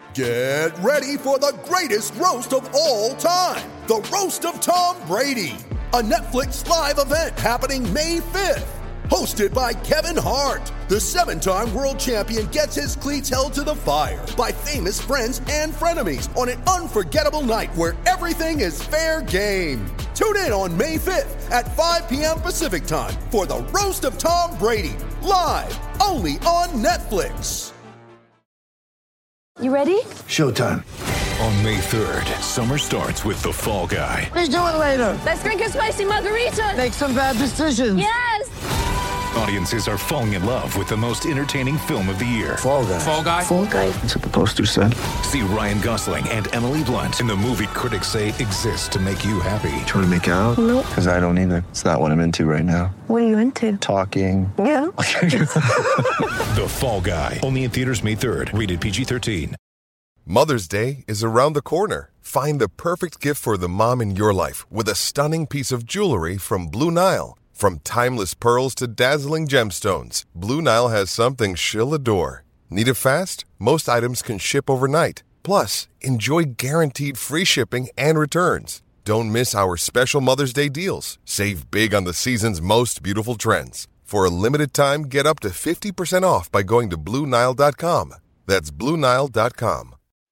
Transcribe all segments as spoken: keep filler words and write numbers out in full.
Get ready for the greatest roast of all time, the Roast of Tom Brady, a Netflix live event happening May fifth. Hosted by Kevin Hart, the seven-time world champion gets his cleats held to the fire by famous friends and frenemies on an unforgettable night where everything is fair game. Tune in on May fifth at five p.m. Pacific time for the Roast of Tom Brady, live only on Netflix. You ready? Showtime. On May third, summer starts with The Fall Guy. Let's do it later. Let's drink a spicy margarita. Make some bad decisions. Yes! Audiences are falling in love with the most entertaining film of the year. Fall Guy. Fall Guy? Fall Guy. That's what the poster said. See Ryan Gosling and Emily Blunt in the movie critics say exists to make you happy. Trying to make it out? Nope. Because I don't either. It's not what I'm into right now. What are you into? Talking. Yeah. The Fall Guy. Only in theaters May third. Rated P G thirteen. Mother's Day is around the corner. Find the perfect gift for the mom in your life with a stunning piece of jewelry from Blue Nile. From timeless pearls to dazzling gemstones, Blue Nile has something she'll adore. Need it fast? Most items can ship overnight. Plus, enjoy guaranteed free shipping and returns. Don't miss our special Mother's Day deals. Save big on the season's most beautiful trends. For a limited time, get up to fifty percent off by going to Blue Nile dot com. That's Blue Nile dot com.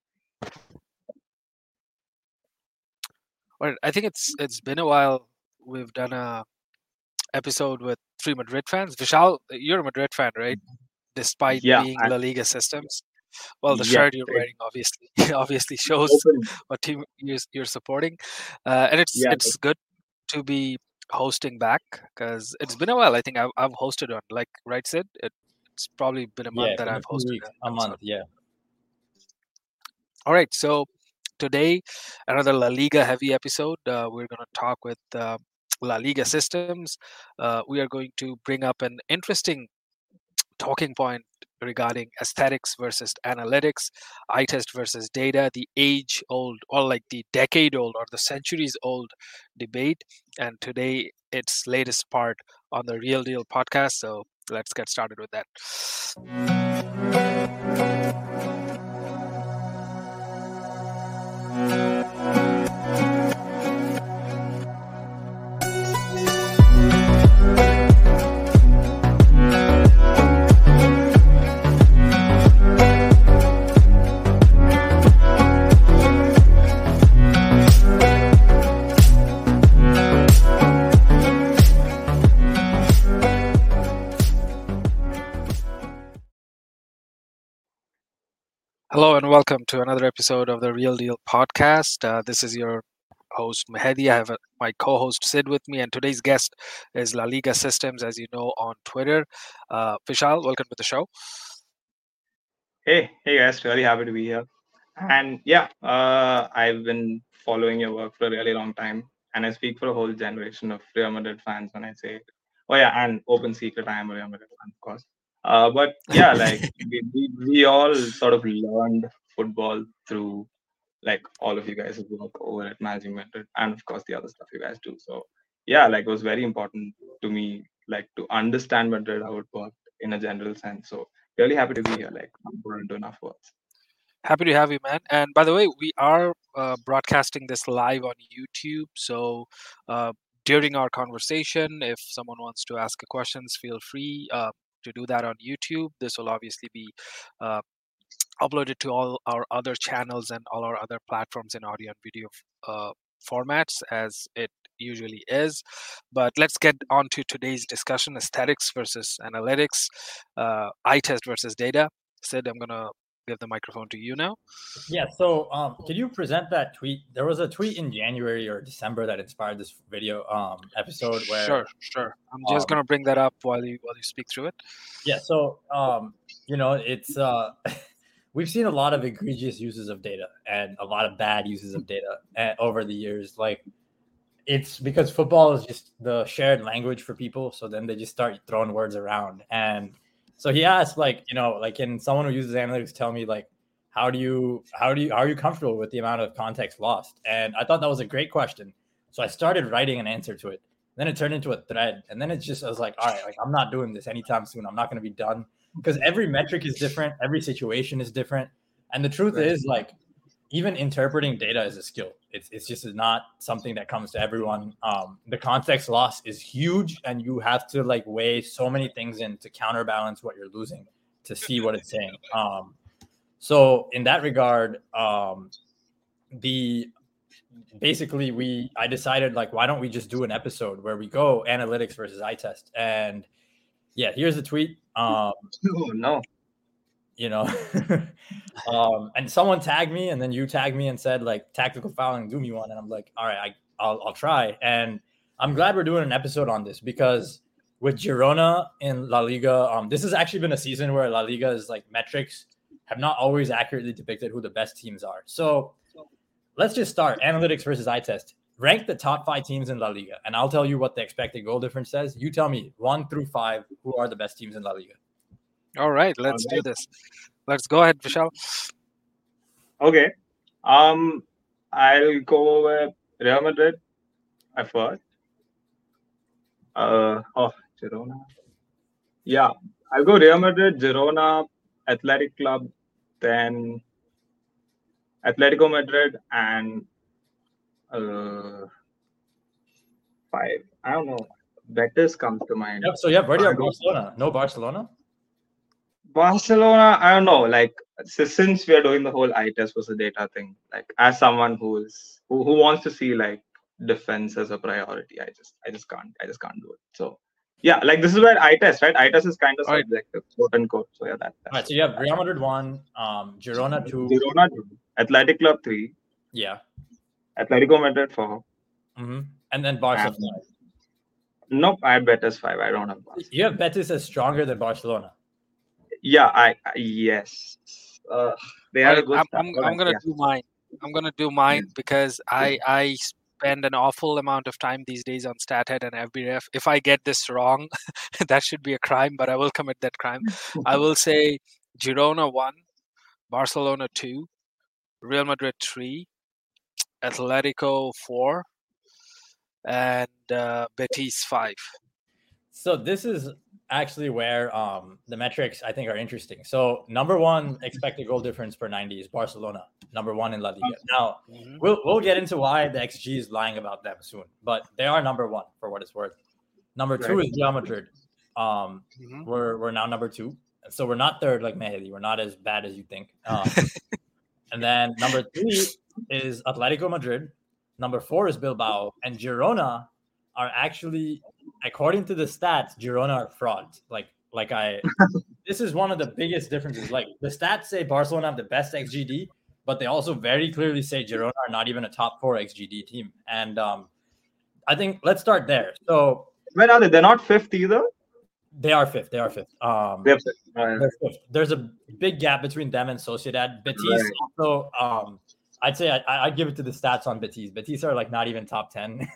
Well, I think it's it's been a while. We've done a episode with three Madrid fans. Vishal, you're a Madrid fan, right? Despite Yeah, being I- La Liga systems. Well, the Yeah, shirt you're it- wearing obviously obviously shows Open. what team you're, you're supporting, uh, and it's Yeah, it's good to be hosting back because it's been a while. I think I've I've hosted one, like right, Sid. It, it's probably been a month Yeah, that in I've two hosted weeks, an a month. episode. Yeah. All right, so today another La Liga heavy episode. Uh, we're going to talk with uh, La Liga systems. Uh, we are going to bring up an interesting talking point regarding aesthetics versus analytics, eye test versus data, the age old or like the decade old or the centuries old debate. And today it's latest part on the Real Deal podcast. So let's get started with that. Hello and welcome to another episode of the Real Deal podcast. Uh, this is your host Mehdi. I have a, my co-host Sid with me, and today's guest is La Liga Systems, as you know, on Twitter. Uh, Vishal, welcome to the show. Hey, hey guys, really happy to be here. And yeah, uh, I've been following your work for a really long time, and I speak for a whole generation of Real Madrid fans when I say, oh yeah, and open secret, I am a Real Madrid fan, of course. Uh, but yeah, like we, we, we all sort of learned football through like all of you guys' work over at Managing Madrid, and of course the other stuff you guys do. So yeah, like it was very important to me, like to understand Madrid, how it worked in a general sense. So really happy to be here. Like I'm put into enough words. Happy to have you, man. And by the way, we are uh, broadcasting this live on YouTube. So uh, during our conversation, if someone wants to ask a questions, feel free uh, to do that on YouTube. This will obviously be uh, uploaded to all our other channels and all our other platforms in audio and video uh, formats as it usually is. But let's get on to today's discussion: aesthetics versus analytics, uh, eye test versus data. Sid, I'm gonna give the microphone to you now. Yeah. So, um, can you present that tweet? There was a tweet in January or December that inspired this video um episode where. Sure, sure. I'm just um, gonna bring that up while you while you speak through it. Yeah. So, um, you know, it's uh, we've seen a lot of egregious uses of data and a lot of bad uses of data uh, over the years. Like, it's because football is just the shared language for people. So then they just start throwing words around. And so he asked, like, you know, like, can someone who uses analytics tell me, like, how do you, how do you, how are you comfortable with the amount of context lost? And I thought that was a great question. So I started writing an answer to it. Then it turned into a thread. And then it's just, I was like, all right, like, I'm not doing this anytime soon. I'm not going to be done because every metric is different. Every situation is different. And the truth Right. is, like, even interpreting data is a skill. It's it's just not something that comes to everyone. Um, the context loss is huge, and you have to like weigh so many things in to counterbalance what you're losing to see what it's saying. Um, so in that regard, um, the basically we I decided like, why don't we just do an episode where we go analytics versus eye test? And yeah, here's the tweet. Um, Oh no. you know, um, and someone tagged me, and then you tagged me and said like tactical fouling, do me one, and I'm like, all right, I, I'll I'll try. And I'm glad we're doing an episode on this because with Girona in La Liga, um, this has actually been a season where La Liga's like metrics have not always accurately depicted who the best teams are. So let's just start analytics versus eye test. Rank the top five teams in La Liga, and I'll tell you what the expected goal difference says. You tell me one through five who are the best teams in La Liga. All right, let's do this. Let's go ahead, Vishal. Okay. Um, I'll go with Real Madrid at first. Uh, oh, Girona. Yeah, I'll go Real Madrid, Girona, Athletic Club, then Atletico Madrid, and uh, five. I don't know. Betis comes to mind. Yep, so yeah, where do you have Barcelona? No Barcelona? Barcelona, I don't know. Like so since we are doing the whole eye test versus data thing, like as someone who's who, who wants to see like defense as a priority, I just I just can't I just can't do it. So yeah, like this is where eye test, right? Eye test is kind of All right. subjective, quote unquote. So yeah, that. All right, so you have Real Madrid one, um, Girona two. Girona two, Athletic Club three, Yeah. Atletico Madrid four. Mm-hmm. And then Barca And- five. Nope, I had Betis five. I don't have Barca. You have Betis as stronger than Barcelona. Yeah, I, I yes. Uh, they All had a right, good. I'm, start, I'm, but I'm gonna yeah. do mine. I'm gonna do mine because I I spend an awful amount of time these days on StatHead and F B Ref. If I get this wrong, that should be a crime, but I will commit that crime. I will say Girona one, Barcelona two, Real Madrid three, Atletico four, and uh, Betis five. So this is actually where um, the metrics I think are interesting. So number one expected goal difference per ninety is Barcelona, number one in La Liga. Now Mhm. we'll we'll get into why the X G is lying about them soon, but they are number one for what it's worth. Number two Right. is Real Madrid. Um, Mhm. we're we're now number two, so we're not third like Mehdi. We're not as bad as you think. Um, and then number three is Atletico Madrid. Number four is Bilbao, and Girona are actually, according to the stats, Girona are frauds. Like, like I, this is one of the biggest differences. Like the stats say Barcelona have the best X G D, but they also very clearly say Girona are not even a top four X G D team. And um, I think let's start there. So Where are they? They're not fifth either. they are fifth. They are fifth. Um, They're fifth. Uh, they're fifth. There's a big gap between them and Sociedad. Betis Right. also, um, I'd say I, I'd give it to the stats on Betis. Betis are like not even top ten.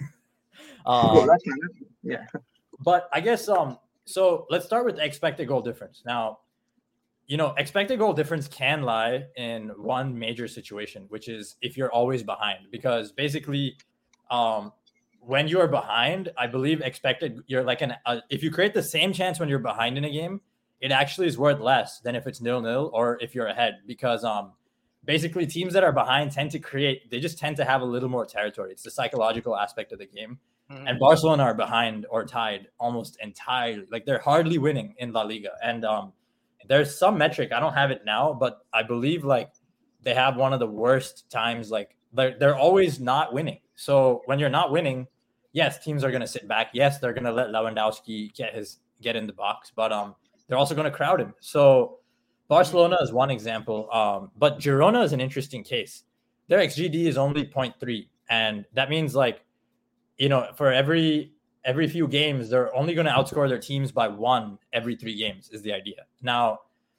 oh, um, that's nice. Yeah. But I guess um so let's start with expected goal difference. Now, you know, expected goal difference can lie in one major situation, which is if you're always behind. Because basically, um, when you are behind, I believe expected you're like an uh, if you create the same chance when you're behind in a game, it actually is worth less than if it's nil nil or if you're ahead. Because um basically teams that are behind tend to create they just tend to have a little more territory. It's the psychological aspect of the game. Mhm. And Barcelona are behind or tied almost entirely. Like they're hardly winning in La Liga. And um, there's some metric, I don't have it now, but I believe like they have one of the worst times. Like they're, they're always not winning. So when you're not winning, yes, teams are going to sit back. Yes, they're going to let Lewandowski get his get in the box, but um, they're also going to crowd him. So Barcelona is one example. Um, but Girona is an interesting case. Their X G D is only zero point three. And that means like, you know, for every every few games, they're only going to outscore their teams by one every three games is the idea. Now,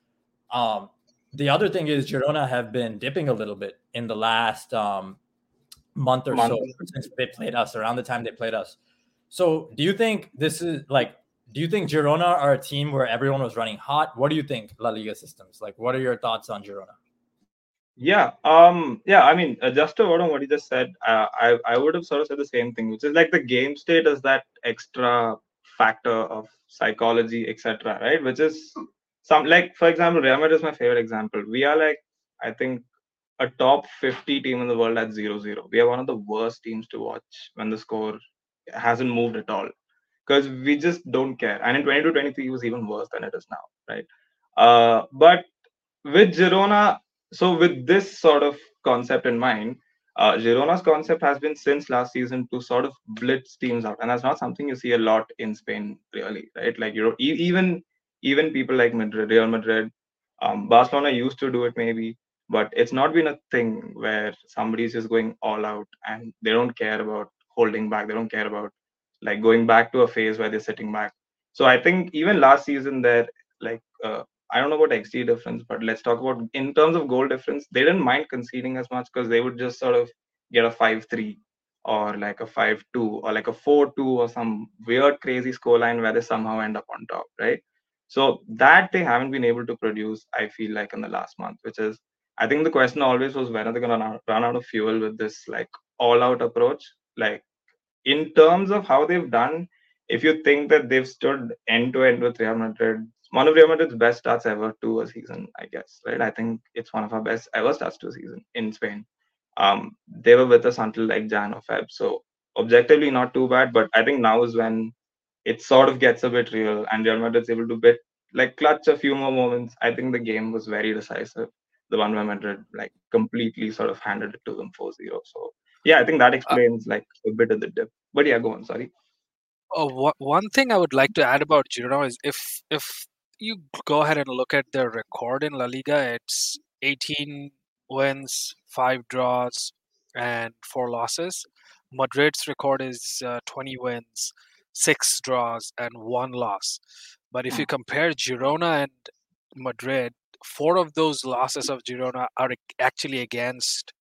um, the other thing is Girona have been dipping a little bit in the last um, month or Month. so since they played us, around the time they played us. So do you think this is like, do you think Girona are a team where everyone was running hot? What do you think, La Liga systems? Like, what are your thoughts on Girona? Yeah. Um. Yeah. I mean, uh, just to add on what you just said, uh, I I would have sort of said the same thing, which is like the game state is that extra factor of psychology, et cetera. Right? Which is some like, for example, Real Madrid is my favorite example. We are like I think a top fifty team in the world at zero zero. We are one of the worst teams to watch when the score hasn't moved at all, because we just don't care. And in twenty-two twenty-three, it was even worse than it is now, right? Uh, but with Girona, so with this sort of concept in mind, uh, Girona's concept has been since last season to sort of blitz teams out, and that's not something you see a lot in Spain, really, right? Like you know, e- even even people like Madrid, Real Madrid, um, Barcelona used to do it maybe, but it's not been a thing where somebody's just going all out and they don't care about holding back. They don't care about like going back to a phase where they're sitting back. So I think even last season there, like uh, I don't know about X G difference, but let's talk about in terms of goal difference. They didn't mind conceding as much because they would just sort of get a five three or like a five two or like a four two or some weird crazy scoreline where they somehow end up on top, right? So that they haven't been able to produce, I feel like, in the last month, which is I think the question always was when are they going to run out, run out of fuel with this like all out approach? Like in terms of how they've done, if you think that they've stood end to end with Real Madrid, one of Real Madrid's best starts ever to a season, I guess, right? I think it's one of our best ever starts to a season in Spain. Um, they were with us until like Jan or Feb, so objectively not too bad. But I think now is when it sort of gets a bit real, and Real Madrid's able to bit like clutch a few more moments. I think the game was very decisive. The one where Madrid like completely sort of handed it to them four zero. So yeah, I think that Uh, explains like a bit of the dip. But yeah, go on. Sorry. oh, wha- one thing I would like to add about Girona is if if you go ahead and look at their record in La Liga, it's eighteen wins, five draws, and four losses. Madrid's record is uh, twenty wins, six draws, and one loss. But if you compare Girona and Madrid, four of those losses of Girona are ac- actually against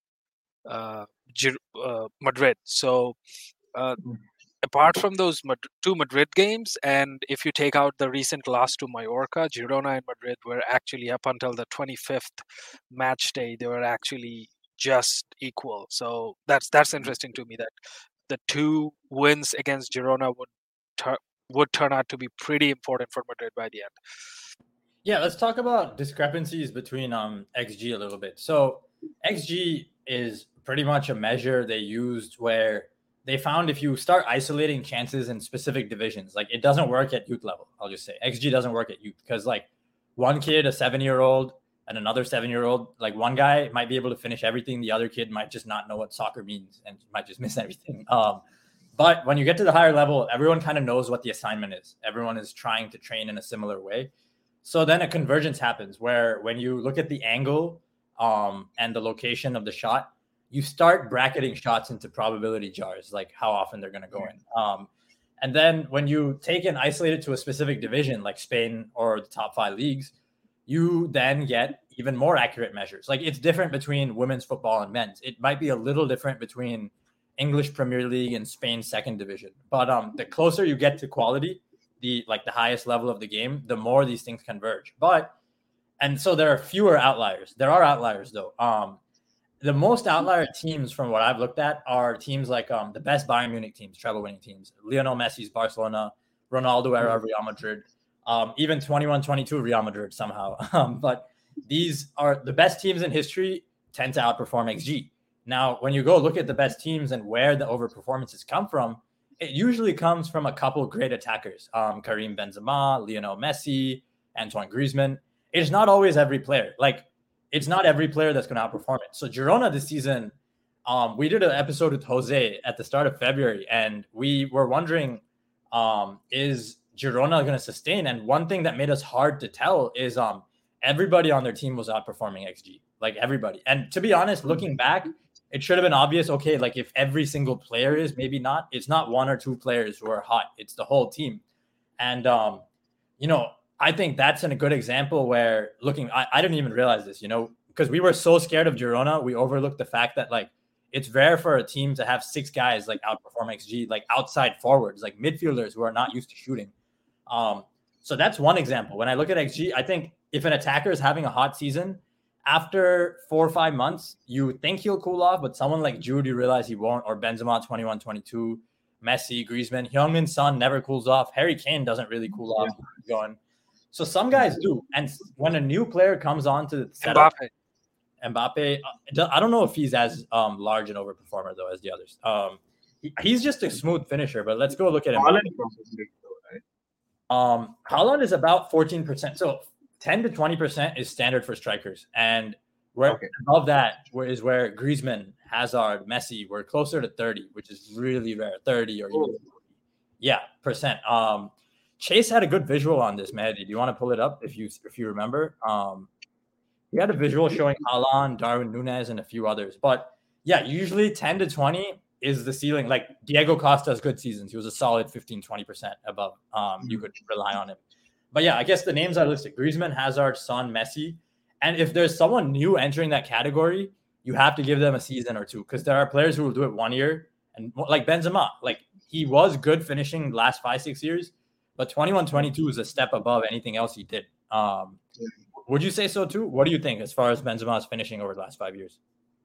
uh, Gir- uh, Madrid. So uh, apart from those Mad- two Madrid games, and if you take out the recent loss to Mallorca, Girona and Madrid were actually up until the twenty-fifth match day, they were actually just equal. So that's that's interesting to me that the two wins against Girona would tur- would turn out to be pretty important for Madrid by the end. Yeah, let's talk about discrepancies between um X G a little bit. So X G is pretty much a measure they used where they found if you start isolating chances in specific divisions, like it doesn't work at youth level. I'll just say X G doesn't work at youth because like one kid, a seven-year-old, and another seven-year-old, like one guy might be able to finish everything. The other kid might just not know what soccer means and might just miss everything. Um, but when you get to the higher level, everyone kind of knows what the assignment is. Everyone is trying to train in a similar way. So then a convergence happens where when you look at the angle um, and the location of the shot, you start bracketing shots into probability jars, like how often they're going to go in. Um, and then when you take and isolate it to a specific division, like Spain or the top five leagues, you then get even more accurate measures. Like it's different between women's football and men's. It might be a little different between English Premier League and Spain's second division. But um, the closer you get to quality, the like the highest level of the game, the more these things converge. But and so there are fewer outliers. There are outliers though. Um, the most outlier teams from what I've looked at are teams like um the best Bayern Munich teams, treble winning teams, Lionel Messi's Barcelona, Ronaldo era Real Madrid, um, even twenty-one twenty-two Real Madrid somehow. Um, but these are the best teams in history tend to outperform X G. Now, when you go look at the best teams and where the overperformances come from, it usually comes from a couple of great attackers. Um, Karim Benzema, Lionel Messi, Antoine Griezmann. It's not always every player. Like, it's not every player that's going to outperform it. So Girona this season, um, we did an episode with Jose at the start of February, and we were wondering, um, is Girona going to sustain? And one thing that made us hard to tell is um, everybody on their team was outperforming X G, like everybody. And to be honest, looking back, it should have been obvious. Okay, like if every single player is, maybe not. It's not one or two players who are hot. It's the whole team. And, um, you know, I think that's a good example where looking, I, I didn't even realize this, you know, because we were so scared of Girona. We overlooked the fact that like it's rare for a team to have six guys like outperform X G, like outside forwards, like midfielders who are not used to shooting. Um, so that's one example. When I look at X G, I think if an attacker is having a hot season, after four or five months, you think he'll cool off, but someone like Jude, you realize he won't, or Benzema twenty-one twenty-two, Messi, Griezmann, Heung-min Son never cools off. Harry Kane doesn't really cool off. Going. So some guys do. And when a new player comes on to the setup, Mbappe. Mbappe, uh, I don't know if he's as um, large an overperformer though as the others. Um, he, he's just a smooth finisher. But let's go look at him. Haaland probably, though, right? Um, Haaland is about fourteen percent. So ten to twenty percent is standard for strikers, and where Okay. above that where is where Griezmann, Hazard, Messi were closer to thirty, which is really rare. thirty or even Oh. yeah percent. Um, Chase had a good visual on this, Mehdi. Do you want to pull it up if you if you remember? Um, he had a visual showing Haaland, Darwin Núñez, and a few others. But yeah, usually ten to twenty is the ceiling. Like Diego Costa's good seasons, he was a solid fifteen, twenty percent above. Um, you could rely on him. But yeah, I guess the names are listed: Griezmann, Hazard, Son, Messi. And if there's someone new entering that category, you have to give them a season or two, because there are players who will do it one year, and like Benzema, like he was good finishing the last five, six years, but twenty-one, twenty-two is a step above anything else he did. Um, would you say so too? What do you think as far as Benzema's finishing over the last five years?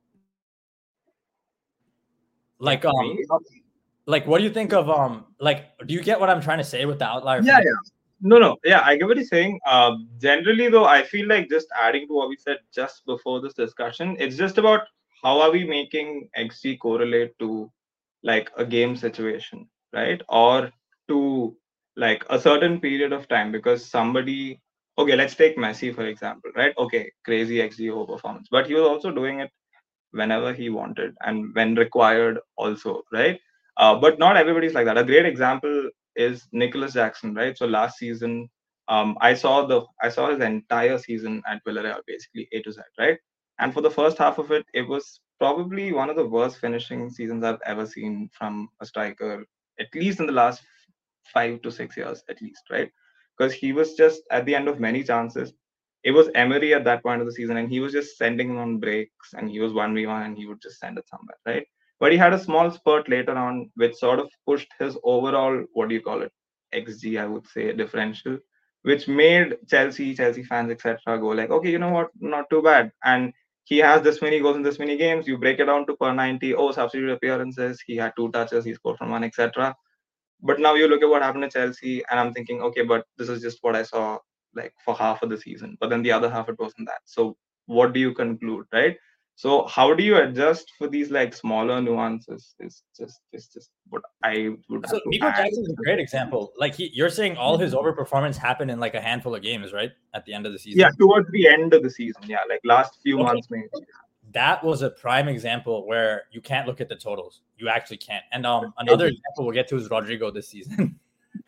Like, um, like what do you think of um, like, do you get what I'm trying to say with the outlier? Yeah, yeah. No, no. Yeah, I get what you're saying. Uh, generally, though, I feel like just adding to what we said just before this discussion, it's just about how are we making X G correlate to like a game situation, right? Or to like a certain period of time, because somebody, okay, let's take Messi, for example, right? Okay, crazy X G O performance, but he was also doing it whenever he wanted and when required also, right? Uh, but not everybody's like that. A great example is Nicholas Jackson, right? So last season, um, I saw the I saw his entire season at Villarreal, basically A to Z, right? And for the first half of it, it was probably one of the worst finishing seasons I've ever seen from a striker, at least in the last five to six years, at least, right? Because he was just at the end of many chances. It was Emery at that point of the season, and he was just sending him on breaks, and he was one v one, and he would just send it somewhere, right? But he had a small spurt later on, which sort of pushed his overall, what do you call it, X G, I would say, differential, which made Chelsea, Chelsea fans, et cetera, go like, okay, you know what, not too bad. And he has this many goals in this many games. You break it down to per ninety. Oh, substitute appearances. He had two touches. He scored from one, et cetera. But now you look at what happened to Chelsea, and I'm thinking, okay, but this is just what I saw like for half of the season. But then the other half, it wasn't that. So what do you conclude, right? So how do you adjust for these like smaller nuances? Is just is just what I would. So Nico Jackson is a great example. Like he, you're saying, all his overperformance happened in like a handful of games, right? At the end of the season. Yeah, towards the end of the season. Yeah, like last few okay. months maybe. That was a prime example where you can't look at the totals. You actually can't. And um, another example we'll get to is Rodrigo this season.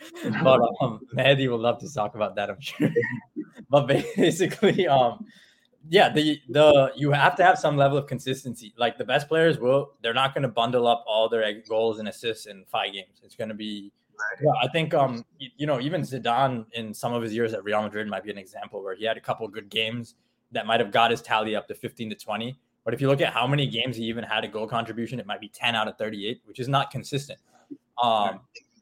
But um, Mehdi will love to talk about that, I'm sure. But basically, um, yeah, the the you have to have some level of consistency. Like the best players will, they're not going to bundle up all their goals and assists in five games. It's going to be, yeah, I think, um, you, you know, even Zidane in some of his years at Real Madrid might be an example where he had a couple of good games that might have got his tally up to fifteen to twenty. But if you look at how many games he even had a goal contribution, it might be ten out of thirty-eight, which is not consistent. Um,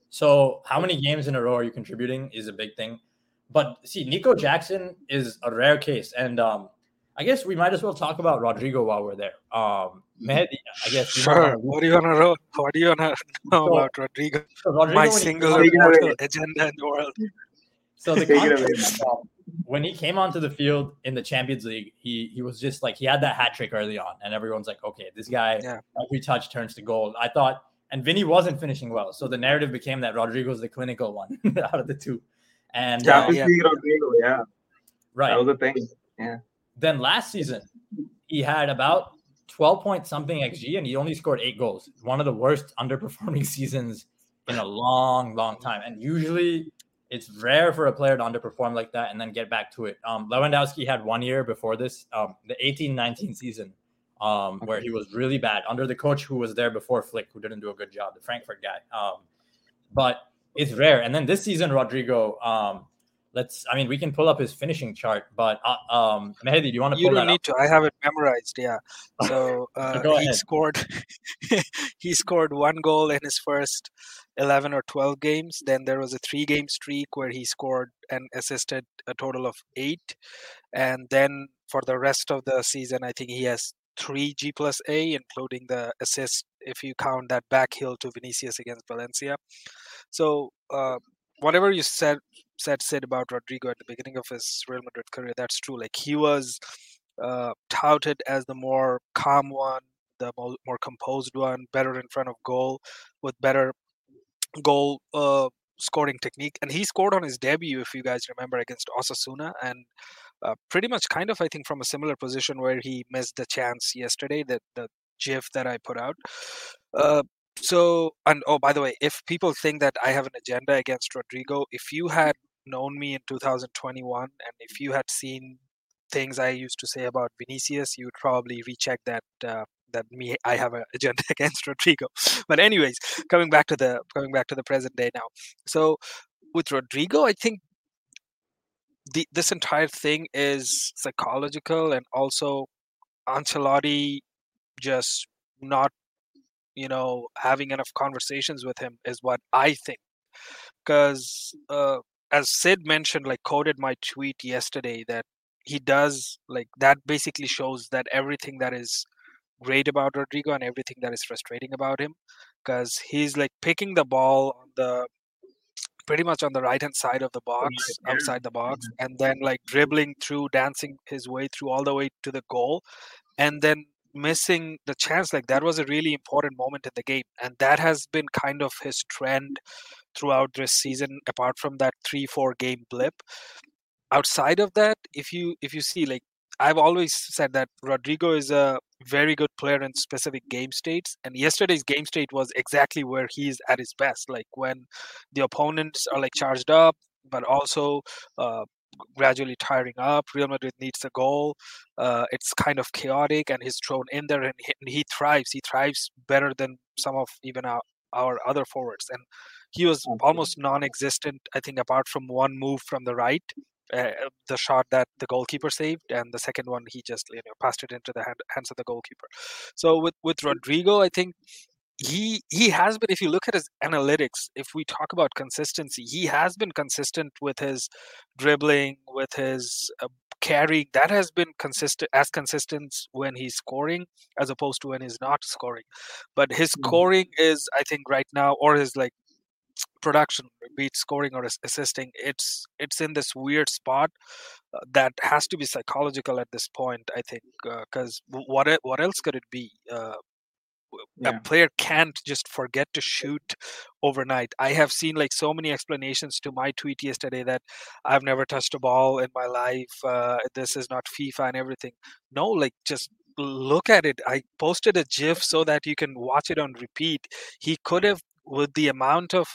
so how many games in a row are you contributing is a big thing. But see, Nico Jackson is a rare case. And um, I guess we might as well talk about Rodrigo while we're there. Um, Mehdi, I guess. Sure. What do you want to know? What do you want to know so, about Rodrigo? So Rodrigo My single agenda in the world. So the context, um, when he came onto the field in the Champions League, he he was just like, he had that hat trick early on, and everyone's like, okay, this guy, yeah. every touch turns to gold. I thought, and Vinny wasn't finishing well, so the narrative became that Rodrigo's the clinical one out of the two. And Champions uh, League yeah. Rodrigo, yeah, right, that was the thing. Yeah. Then last season, he had about twelve point something X G, and he only scored eight goals. One of the worst underperforming seasons in a long, long time. And usually, it's rare for a player to underperform like that and then get back to it. Um, Lewandowski had one year before this, um, the eighteen nineteen season, um, where he was really bad under the coach who was there before Flick, who didn't do a good job, the Frankfurt guy. Um, but it's rare. And then this season, Rodrigo, um, let's, I mean, we can pull up his finishing chart, but uh, um, Mehdi, do you want to you pull don't that need up? to. I have it memorized. Yeah. So uh, he ahead. scored, he scored one goal in his first eleven or twelve games. Then there was a three game streak where he scored and assisted a total of eight. And then for the rest of the season, I think he has three G plus A, including the assist, if you count that back heel to Vinicius against Valencia. So uh, whatever you said, said, said about Rodrigo at the beginning of his Real Madrid career, that's true. Like he was uh, touted as the more calm one, the more, more composed one, better in front of goal, with better goal uh, scoring technique. And he scored on his debut, if you guys remember, against Osasuna, and uh, pretty much kind of, I think, from a similar position where he missed the chance yesterday, that the GIF that I put out. Uh, so, and oh, by the way, if people think that I have an agenda against Rodrigo, if you had known me in two thousand twenty-one and if you had seen things I used to say about Vinicius, you would probably recheck that uh, that me I have an agenda against Rodrigo. But anyways, coming back to the coming back to the present day now. So with Rodrigo, I think the this entire thing is psychological, and also Ancelotti just not, you know, having enough conversations with him is what I think. Because uh, as Sid mentioned, like quoted my tweet yesterday, that he does like that basically shows that everything that is great about Rodrigo and everything that is frustrating about him, because he's like picking the ball on the pretty much on the right hand side of the box, outside the box, and then like dribbling through, dancing his way through all the way to the goal, and then missing the chance. Like that was a really important moment in the game, and that has been kind of his trend throughout this season, apart from that three four game blip. Outside of that, if you if you see, like I've always said that Rodrigo is a very good player in specific game states, and yesterday's game state was exactly where he's at his best, like when the opponents are like charged up but also uh, gradually tiring up. Real Madrid needs a goal. Uh, it's kind of chaotic, and he's thrown in there, and he, and he thrives. He thrives better than some of even our, our other forwards. And he was almost non-existent, I think, apart from one move from the right, uh, the shot that the goalkeeper saved, and the second one he just, you know, passed it into the hand, hands of the goalkeeper. So with with Rodrigo, I think he he has been, if you look at his analytics, if we talk about consistency, he has been consistent with his dribbling, with his uh, carrying. That has been consistent, as consistent when he's scoring as opposed to when he's not scoring. But his scoring is, I think, right now, or his like production, be it scoring or assisting, it's it's in this weird spot uh, that has to be psychological at this point, I think, because uh, what what else could it be? Uh, Yeah. a player can't just forget to shoot overnight. I have seen like so many explanations to my tweet yesterday that I've never touched a ball in my life. Uh, this is not FIFA and everything. No, like just look at it. I posted a GIF so that you can watch it on repeat. He could have, with the amount of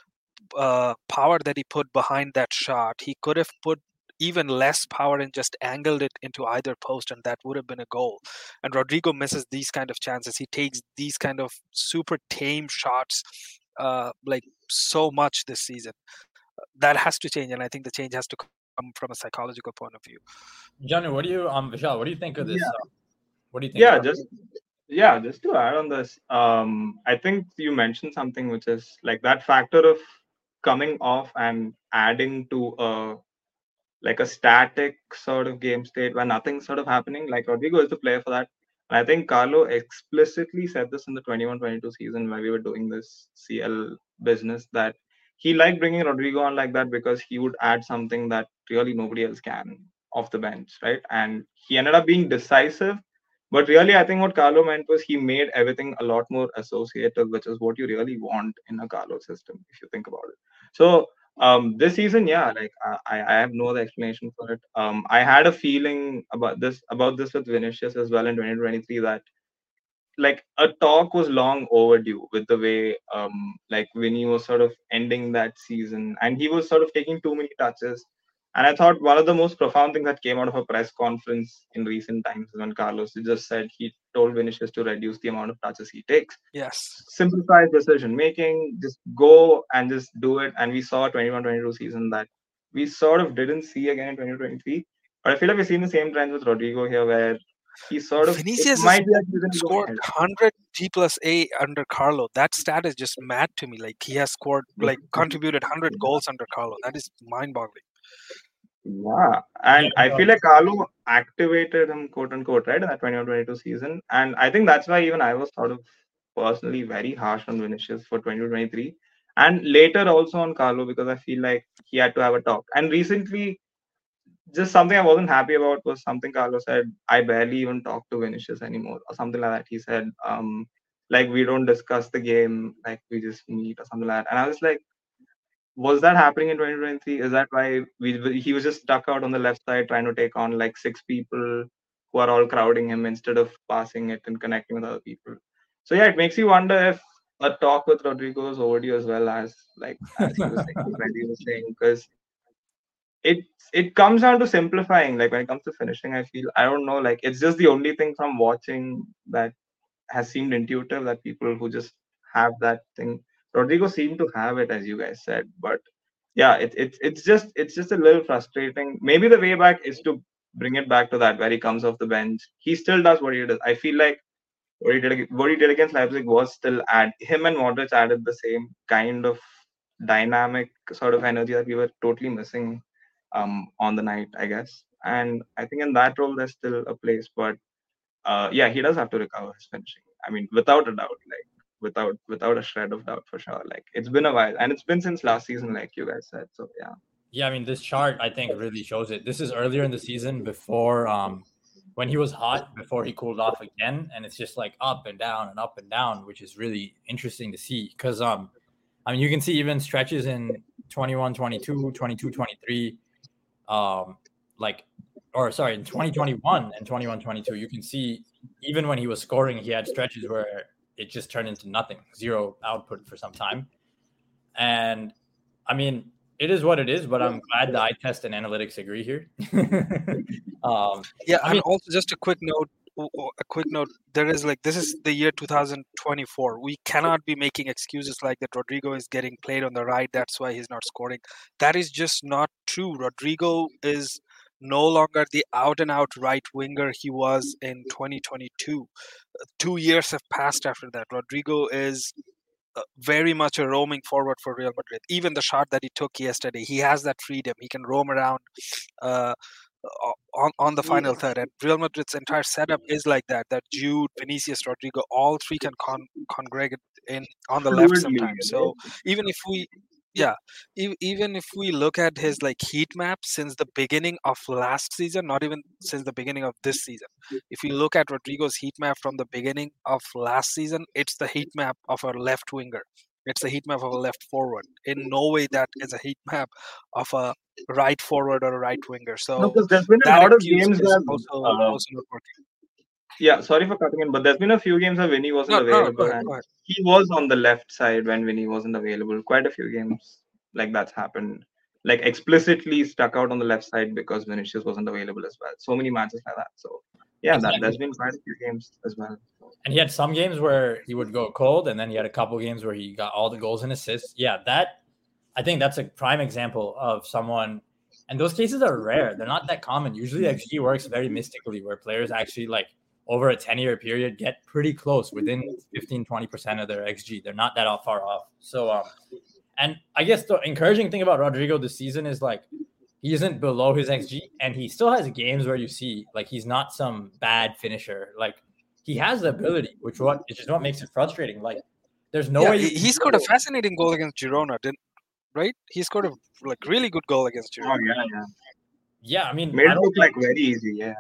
uh, power that he put behind that shot, he could have put even less power and just angled it into either post, and that would have been a goal. And Rodrigo misses these kind of chances. He takes these kind of super tame shots uh, like so much this season. That has to change, and I think the change has to come from a psychological point of view. Johnny, what do you, um, Vishal, what do you think of this? Yeah. Uh, what do you think? Yeah, about just yeah, just to add on this, um, I think you mentioned something which is like that factor of coming off and adding to a like a static sort of game state where nothing's sort of happening. Like Rodrigo is the player for that. And I think Carlo explicitly said this in the twenty-one twenty-two season where we were doing this C L business, that he liked bringing Rodrigo on like that because he would add something that really nobody else can off the bench, right? And he ended up being decisive. But really, I think what Carlo meant was he made everything a lot more associative, which is what you really want in a Carlo system, if you think about it. So um, this season, yeah, like I, I have no other explanation for it. Um, I had a feeling about this about this with Vinicius as well in twenty twenty-three, that like a talk was long overdue with the way um, like Vinny was sort of ending that season, and he was sort of taking too many touches. And I thought one of the most profound things that came out of a press conference in recent times is when Carlos just said he told Vinicius to reduce the amount of touches he takes. Yes. Simplify decision making, just go and just do it. And we saw a twenty-one twenty-two season that we sort of didn't see again in twenty twenty-three. But I feel like we've seen the same trend with Rodrigo here, where he sort of Vinicius might be scored one hundred G plus A under Carlo. That stat is just mad to me. Like he has scored, like contributed one hundred goals under Carlo. That is mind-boggling. Yeah, and I feel like Carlo activated him, quote unquote, right, in that twenty-one twenty-two season. And I think that's why even I was sort of personally very harsh on Vinicius for twenty twenty-three. And later also on Carlo, because I feel like he had to have a talk. And recently, just something I wasn't happy about was something Carlos said. I barely even talk to Vinicius anymore, or something like that. He said, um, like we don't discuss the game, like we just meet or something like that. And I was like, was that happening in twenty twenty-three? Is that why we he was just stuck out on the left side trying to take on like six people who are all crowding him instead of passing it and connecting with other people? So yeah, it makes you wonder if a talk with Rodrigo is overdue as well, as like as he was saying, when he was saying, because it it comes down to simplifying. Like when it comes to finishing, I feel I don't know, like it's just the only thing from watching that has seemed intuitive, that people who just have that thing. Rodrigo seemed to have it, as you guys said, but yeah, it, it it's just it's just a little frustrating. Maybe the way back is to bring it back to that where he comes off the bench. He still does what he does. I feel like what he did what he did against Leipzig was still add him and Modric added the same kind of dynamic sort of energy that we were totally missing um on the night, I guess. And I think in that role there's still a place, but uh yeah, he does have to recover his finishing. I mean, without a doubt, like without without a shred of doubt for sure. Like it's been a while, and it's been since last season, like you guys said. So yeah. Yeah, I mean, this chart I think really shows it. This is earlier in the season before um when he was hot, before he cooled off again, and it's just like up and down and up and down, which is really interesting to see. Because um I mean, you can see even stretches in twenty-one twenty-two, twenty-two twenty-three, um like or sorry, in twenty twenty-one and twenty-one twenty-two, you can see even when he was scoring, he had stretches where it just turned into nothing, zero output for some time. And I mean, it is what it is, but I'm glad the eye test and analytics agree here. um, Yeah, I and mean, also just a quick note, a quick note. There is like this is the year two thousand twenty-four. We cannot be making excuses like that. Rodrigo is getting played on the right, that's why he's not scoring. That is just not true. Rodrigo is no longer the out and out right winger he was in twenty twenty-two. Two years have passed after that. Rodrigo is uh, very much a roaming forward for Real Madrid. Even the shot that he took yesterday, he has that freedom. He can roam around uh, on, on the final third. And Real Madrid's entire setup is like that. That Jude, Vinicius, Rodrigo, all three can con- congregate in on the left sometimes. So even if we Yeah, e- even if we look at his like heat map since the beginning of last season, not even since the beginning of this season. If you look at Rodrigo's heat map from the beginning of last season, it's the heat map of a left winger. It's the heat map of a left forward. In no way that is a heat map of a right forward or a right winger. No, So because there's been a that lot of excuse games is where also uh, also not working. yeah, sorry for cutting in, but there's been a few games where Vinny wasn't No, no, go available, ahead, and go ahead. he was on the left side when Vinny wasn't available. Quite a few games like that's happened, like explicitly stuck out on the left side because Vinicius wasn't available as well. So many matches like that. So yeah, that exactly. there's been quite a few games as well. And he had some games where he would go cold, and then he had a couple games where he got all the goals and assists. Yeah, that I think that's a prime example of someone. And those cases are rare. They're not that common. Usually X G works very mystically, where players actually like over a ten-year period get pretty close, within fifteen, twenty percent of their X G. They're not that far off. So, um, and I guess the encouraging thing about Rodrigo this season is like he isn't below his X G, and he still has games where you see like he's not some bad finisher. Like he has the ability, which what which is what makes it frustrating. Like there's no Yeah, way he, you he can scored a go- fascinating goal against Girona, didn't right? He scored a like really good goal against Oh Girona. yeah, yeah. Yeah, I mean, Made I it don't look think- like very easy. Yeah.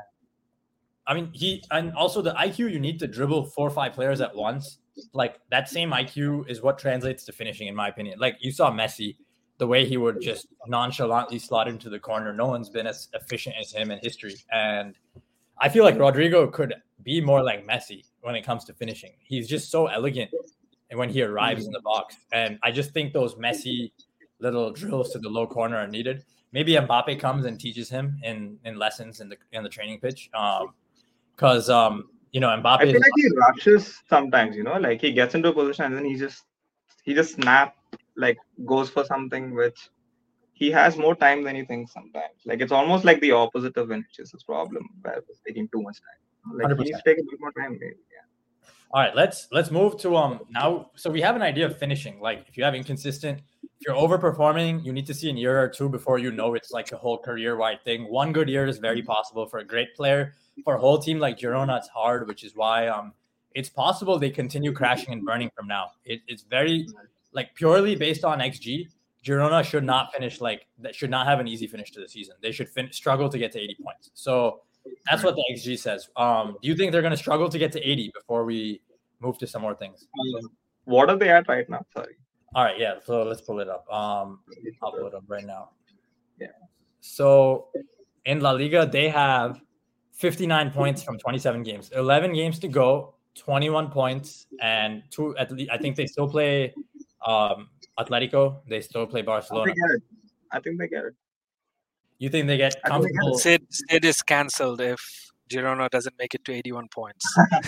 I mean, he and also the I Q you need to dribble four or five players at once. Like that same I Q is what translates to finishing, in my opinion. Like you saw Messi, the way he would just nonchalantly slot into the corner. No one's been as efficient as him in history. And I feel like Rodrigo could be more like Messi when it comes to finishing. He's just so elegant and when he arrives in the box. And I just think those Messi little drills to the low corner are needed. Maybe Mbappe comes and teaches him in, in lessons in the in the training pitch. Um, Because um, you know, Mbappe. I feel is- like he rushes sometimes. You know, like he gets into a position and then he just he just snap like goes for something which he has more time than he thinks sometimes. Like it's almost like the opposite of Vinicius' problem, where it's taking too much time. Like he needs to take a bit more time, maybe. Yeah. All right, let's let's move to um now. So we have an idea of finishing. Like if you have inconsistent, if you're overperforming, you need to see an year or two before you know it's like a whole career-wide thing. One good year is very possible for a great player. For a whole team like Girona, it's hard, which is why um it's possible they continue crashing and burning from now. It, it's very like purely based on X G. Girona should not finish like that. Should not have an easy finish to the season. They should fin- struggle to get to eighty points. So that's what the X G says. Um, do you think they're going to struggle to get to eighty before we move to some more things? What are they at right now? Sorry. All right, yeah. So let's pull it up. Um, I'll pull it up right now. Yeah. So in La Liga, they have fifty-nine points from twenty-seven games. eleven games to go, twenty-one points, and two. At least I think they still play um, Atletico. They still play Barcelona. I think they get it. I think they get it. You think they get comfortable? Sid, Sid is cancelled if Girona doesn't make it to eighty-one points.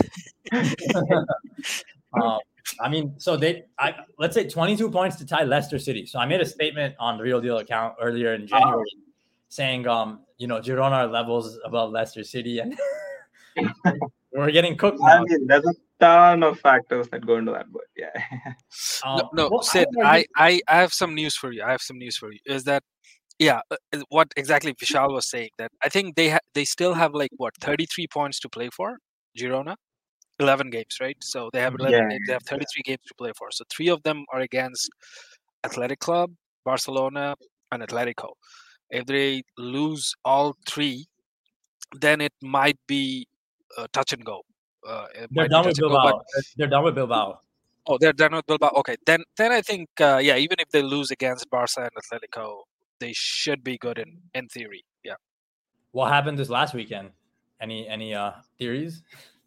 um, I mean, so they, I let's say twenty-two points to tie Leicester City. So I made a statement on the Real Deal account earlier in January, oh. saying, um, you know, Girona are levels above Leicester City, and we're getting cooked now. I mean, there's a ton of factors that go into that, but yeah. um, no, no well, Sid, I, I, I have some news for you. I have some news for you. Is that Yeah, what exactly Vishal was saying, that I think they ha- they still have like what thirty-three points to play for, Girona, eleven games, right? So they have eleven Yeah. games, they have thirty-three games to play for. So three of them are against Athletic Club, Barcelona, and Atletico. If they lose all three, then it might be uh, touch and go. Uh, it They're might be done with touch and go, Bilbao. but- They're done with Bilbao. Oh, they're done with Bilbao. Okay, then then I think uh, yeah, even if they lose against Barca and Atletico, they should be good in in theory. Yeah. What happened this last weekend? Any any uh theories?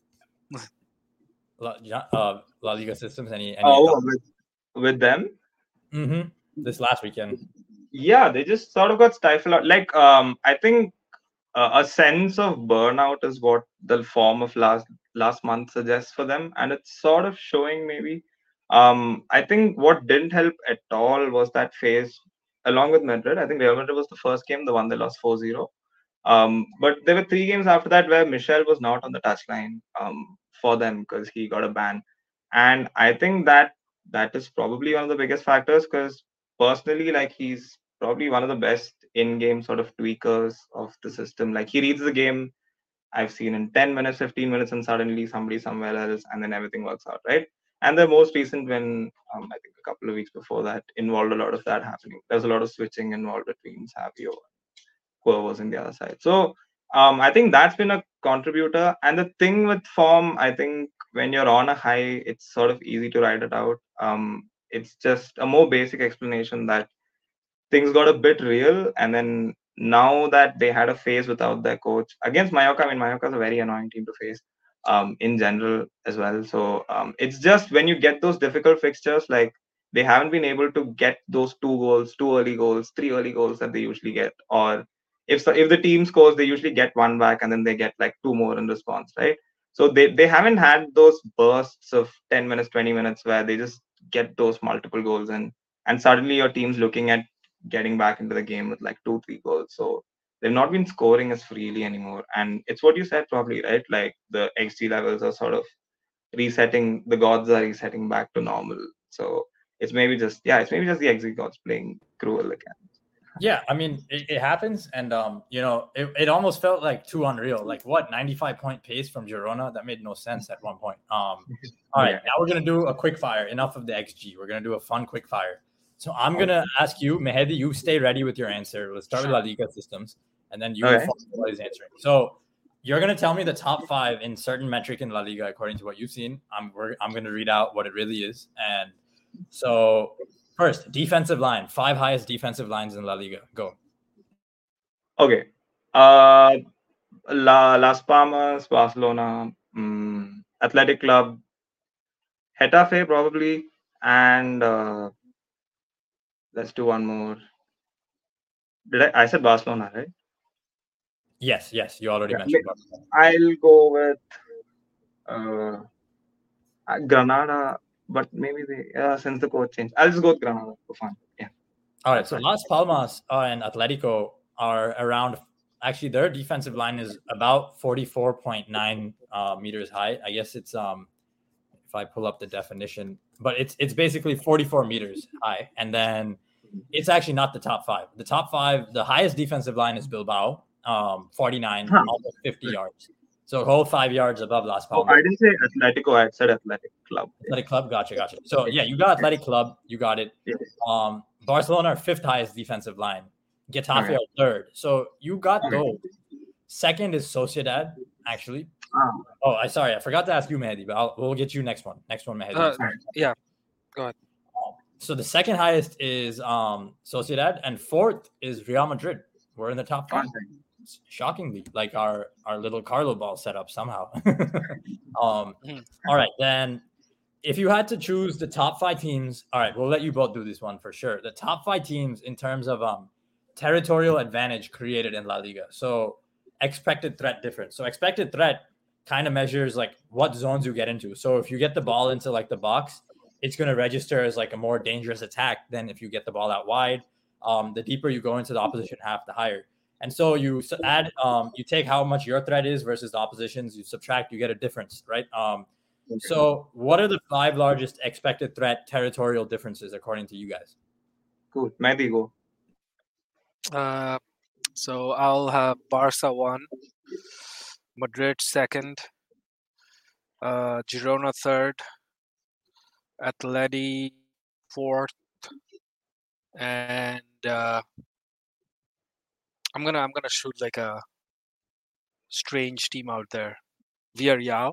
La, uh, La Liga systems. Any? any Oh, with, with them? Mm-hmm. This last weekend. Yeah, they just sort of got stifled out. Like, um, I think uh, a sense of burnout is what the form of last last month suggests for them, and it's sort of showing maybe. Um, I think what didn't help at all was that phase along with Madrid. I think Real Madrid was the first game, the one they lost four zero. Um, but there were three games after that where Michel was not on the touchline um, for them because he got a ban. And I think that that is probably one of the biggest factors because personally, like he's probably one of the best in-game sort of tweakers of the system. Like he reads the game, I've seen in ten minutes, fifteen minutes, and suddenly somebody somewhere else, and then everything works out, right? And the most recent win, um, I think a couple of weeks before that, involved a lot of that happening. There was a lot of switching involved between Savio and whoever was in the other side. So um, I think that's been a contributor. And the thing with form, I think when you're on a high, it's sort of easy to ride it out. Um, it's just a more basic explanation that things got a bit real. And then now that they had a phase without their coach against Mallorca, I mean, Mallorca is a very annoying team to face. Um, in general as well. So um, it's just when you get those difficult fixtures, like they haven't been able to get those two goals, two early goals, three early goals that they usually get. Or if so, if the team scores, they usually get one back and then they get like two more in response, right? So they, they haven't had those bursts of ten minutes, twenty minutes where they just get those multiple goals and and suddenly your team's looking at getting back into the game with like two, three goals. So they've not been scoring as freely anymore. And it's what you said probably, right? Like the X G levels are sort of resetting, the gods are resetting back to normal. So it's maybe just, yeah, it's maybe just the X G gods playing cruel again. Yeah, I mean, it, it happens. And, um, you know, it, it almost felt like too unreal. Like what, ninety-five point pace from Girona? That made no sense at one point. Um, all right, Yeah. now we're going to do a quick fire. Enough of the X G. We're going to do a fun quick fire. So I'm going to ask you, Mehedi, you stay ready with your answer. Let's start with La Liga systems, and then you Okay. will follow what he's answering. So you're going to tell me the top five in certain metric in La Liga according to what you've seen. I'm we're, I'm going to read out what it really is. And so first, defensive line, five highest defensive lines in La Liga. Go. Okay. Uh, La, Las Palmas, Barcelona, um, Athletic Club, Getafe probably, and uh, let's do one more. Did I? I said Barcelona, right? Yes, yes, you already Yeah, mentioned ma- Barcelona. I'll go with uh, uh, Granada, but maybe they uh, since the coach changed, I'll just go with Granada for fun. Yeah. All right, so Las Palmas uh, and Atletico are around. Actually, their defensive line is about forty-four point nine uh, meters high. I guess it's um, if I pull up the definition, but it's it's basically forty-four meters high, and then it's actually not the top five. The top five, the highest defensive line is Bilbao, um, forty-nine, Huh. almost fifty yards. So a whole five yards above Las Oh, Palmas. I didn't say Atletico. I said Athletic Club. Athletic Club, gotcha, gotcha. So yeah, you got Athletic Club, you got it. Yes. Um, Barcelona are fifth highest defensive line. Getafe Okay. are third. So you got Okay. those. Second is Sociedad, actually. Ah, Oh, I sorry, I forgot to ask you, Mehdi, but I'll, we'll get you next one. Next one, Mehdi. Uh, yeah, go ahead. So the second highest is um, Sociedad, and fourth is Real Madrid. We're in the top five. Shockingly, like our our little Carlo ball set up somehow. um, Mhm. all right, then if you had to choose the top five teams, all right, we'll let you both do this one for sure. The top five teams in terms of um territorial advantage created in La Liga. So expected threat difference. So expected threat kind of measures like what zones you get into. So if you get the ball into like the box, it's going to register as like a more dangerous attack than if you get the ball out wide. Um, the deeper you go into the opposition half, the higher. And so you add, um, you take how much your threat is versus the opposition's, you subtract, you get a difference, right? Um, so what are the five largest expected threat territorial differences according to you guys? Cool. Mehdi, go. Uh, so I'll have Barca one, Madrid second, uh, Girona third, Atleti fourth, and uh, I'm gonna I'm gonna shoot like a strange team out there. Villarreal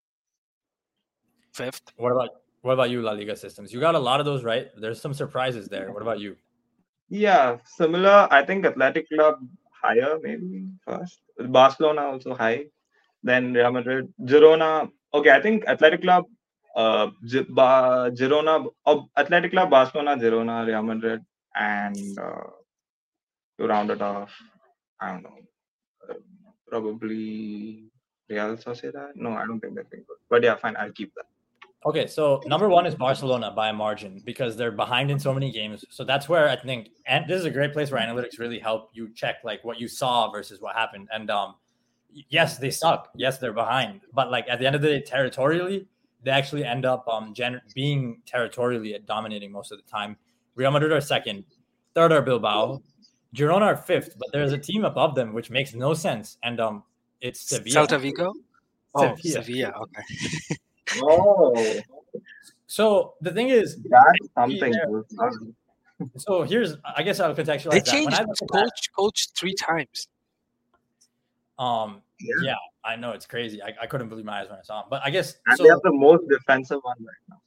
fifth. What about what about you, La Liga systems? You got a lot of those, right? There's some surprises there. What about you? Yeah, similar. I think Athletic Club higher, maybe first. Barcelona also high. Then Real Madrid. Girona. Okay, I think Athletic Club, uh, Gi- Ba- Girona, oh, Athletic Club, Barcelona, Girona, Real Madrid, and uh, to round it off, I don't know, uh, probably Real Sociedad. No, I don't think they're good. But yeah, fine. I'll keep that. Okay, so number one is Barcelona by a margin because they're behind in so many games. So that's where I think, and this is a great place where analytics really help you check like what you saw versus what happened. And um, yes, they suck. Yes, they're behind. But like at the end of the day, territorially, they actually end up um gen- being territorially dominating most of the time. Real Madrid are second, third are Bilbao, Girona are fifth, but there's a team above them which makes no sense, and um, it's Sevilla. Celta Vigo. Oh, Sevilla. Sevilla. Okay. Oh, So the thing is, that's something. there- Good. so here's, I guess I'll contextualize They that. When changed I look at that, coach coach three times. um, Yeah. yeah, I know it's crazy. I, I couldn't believe my eyes when I saw him. But I guess And so. they have the most defensive one right now.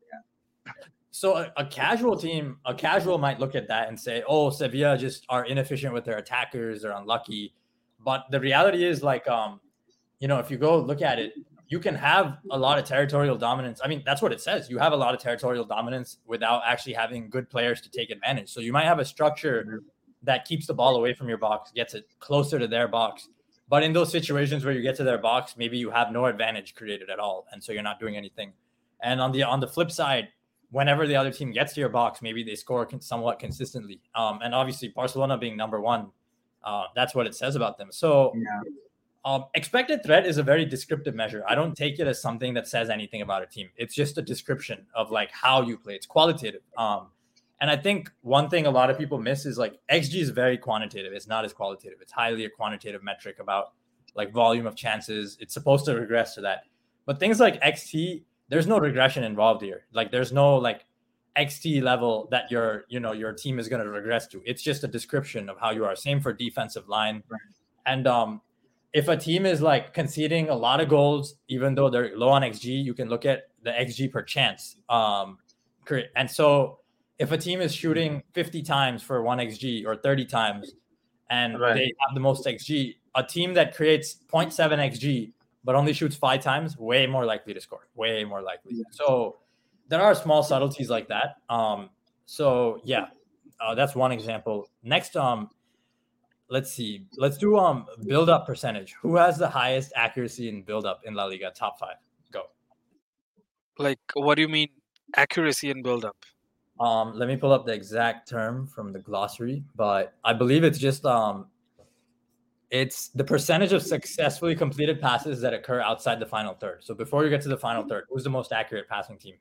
So a, a casual team, a casual might look at that and say, "Oh, Sevilla just are inefficient with their attackers. They're unlucky." But the reality is, like, um, you know, if you go look at it, you can have a lot of territorial dominance. I mean, that's what it says. You have a lot of territorial dominance without actually having good players to take advantage. So you might have a structure that keeps the ball away from your box, gets it closer to their box. But in those situations where you get to their box, maybe you have no advantage created at all, and so you're not doing anything. And on the on the flip side, whenever the other team gets to your box, maybe they score con- somewhat consistently. Um, and obviously, Barcelona being number one, uh, that's what it says about them. So Yeah. um, expected threat is a very descriptive measure. I don't take it as something that says anything about a team. It's just a description of like how you play. It's qualitative. Um, and I think one thing a lot of people miss is like X G is very quantitative. It's not as qualitative. It's highly a quantitative metric about like volume of chances. It's supposed to regress to that. But things like X T, there's no regression involved here. Like there's no like X T level that your, you know, your team is going to regress to. It's just a description of how you are. Same for defensive line. Right. And um, if a team is like conceding a lot of goals, even though they're low on X G, you can look at the X G per chance. Um, and so if a team is shooting fifty times for one X G or thirty times, and Right. they have the most X G, a team that creates zero point seven X G but only shoots five times, way more likely to score, way more likely. So there are small subtleties like that. Um, so yeah, uh, that's one example. Next, um, let's see, let's do um build up percentage. Who has the highest accuracy in build up in La Liga? Top five, go. Like, what do you mean accuracy and build up? Um, let me pull up the exact term from the glossary, but I believe it's just um, it's the percentage of successfully completed passes that occur outside the final third. So before you get to the final third, who's the most accurate passing team?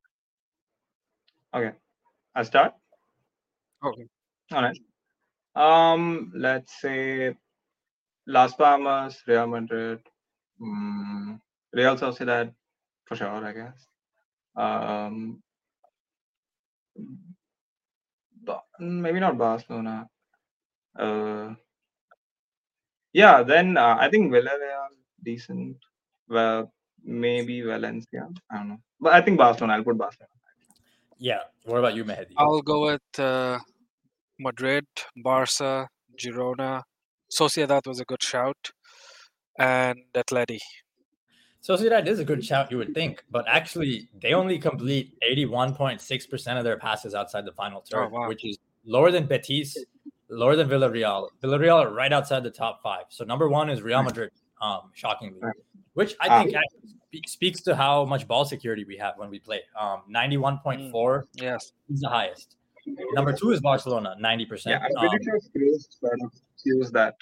Okay. I'll start. Okay. All right. Um, let's say Las Palmas, Real Madrid, um, Real Sociedad, for sure, I guess. Um, Ba- maybe not Barcelona. Uh, yeah, then uh, I think Villarreal decent. Well, maybe Valencia. I don't know, but I think Barcelona. I'll put Barcelona. Yeah. What about you, Mehdi? I'll go with uh, Madrid, Barca, Girona. Sociedad was a good shout, and Atleti. Sociedad is a good shout, you would think, but actually, they only complete eighty-one point six percent of their passes outside the final third, Oh, wow. which is lower than Betis, lower than Villarreal. Villarreal are right outside the top five. So number one is Real Madrid, um, shockingly, which I Ah. think actually spe- speaks to how much ball security we have when we play. Um, ninety-one point four Yes. is the highest. Number two is Barcelona, ninety Yeah, percent. I'm pretty Um, sure Cruz sort of skews that.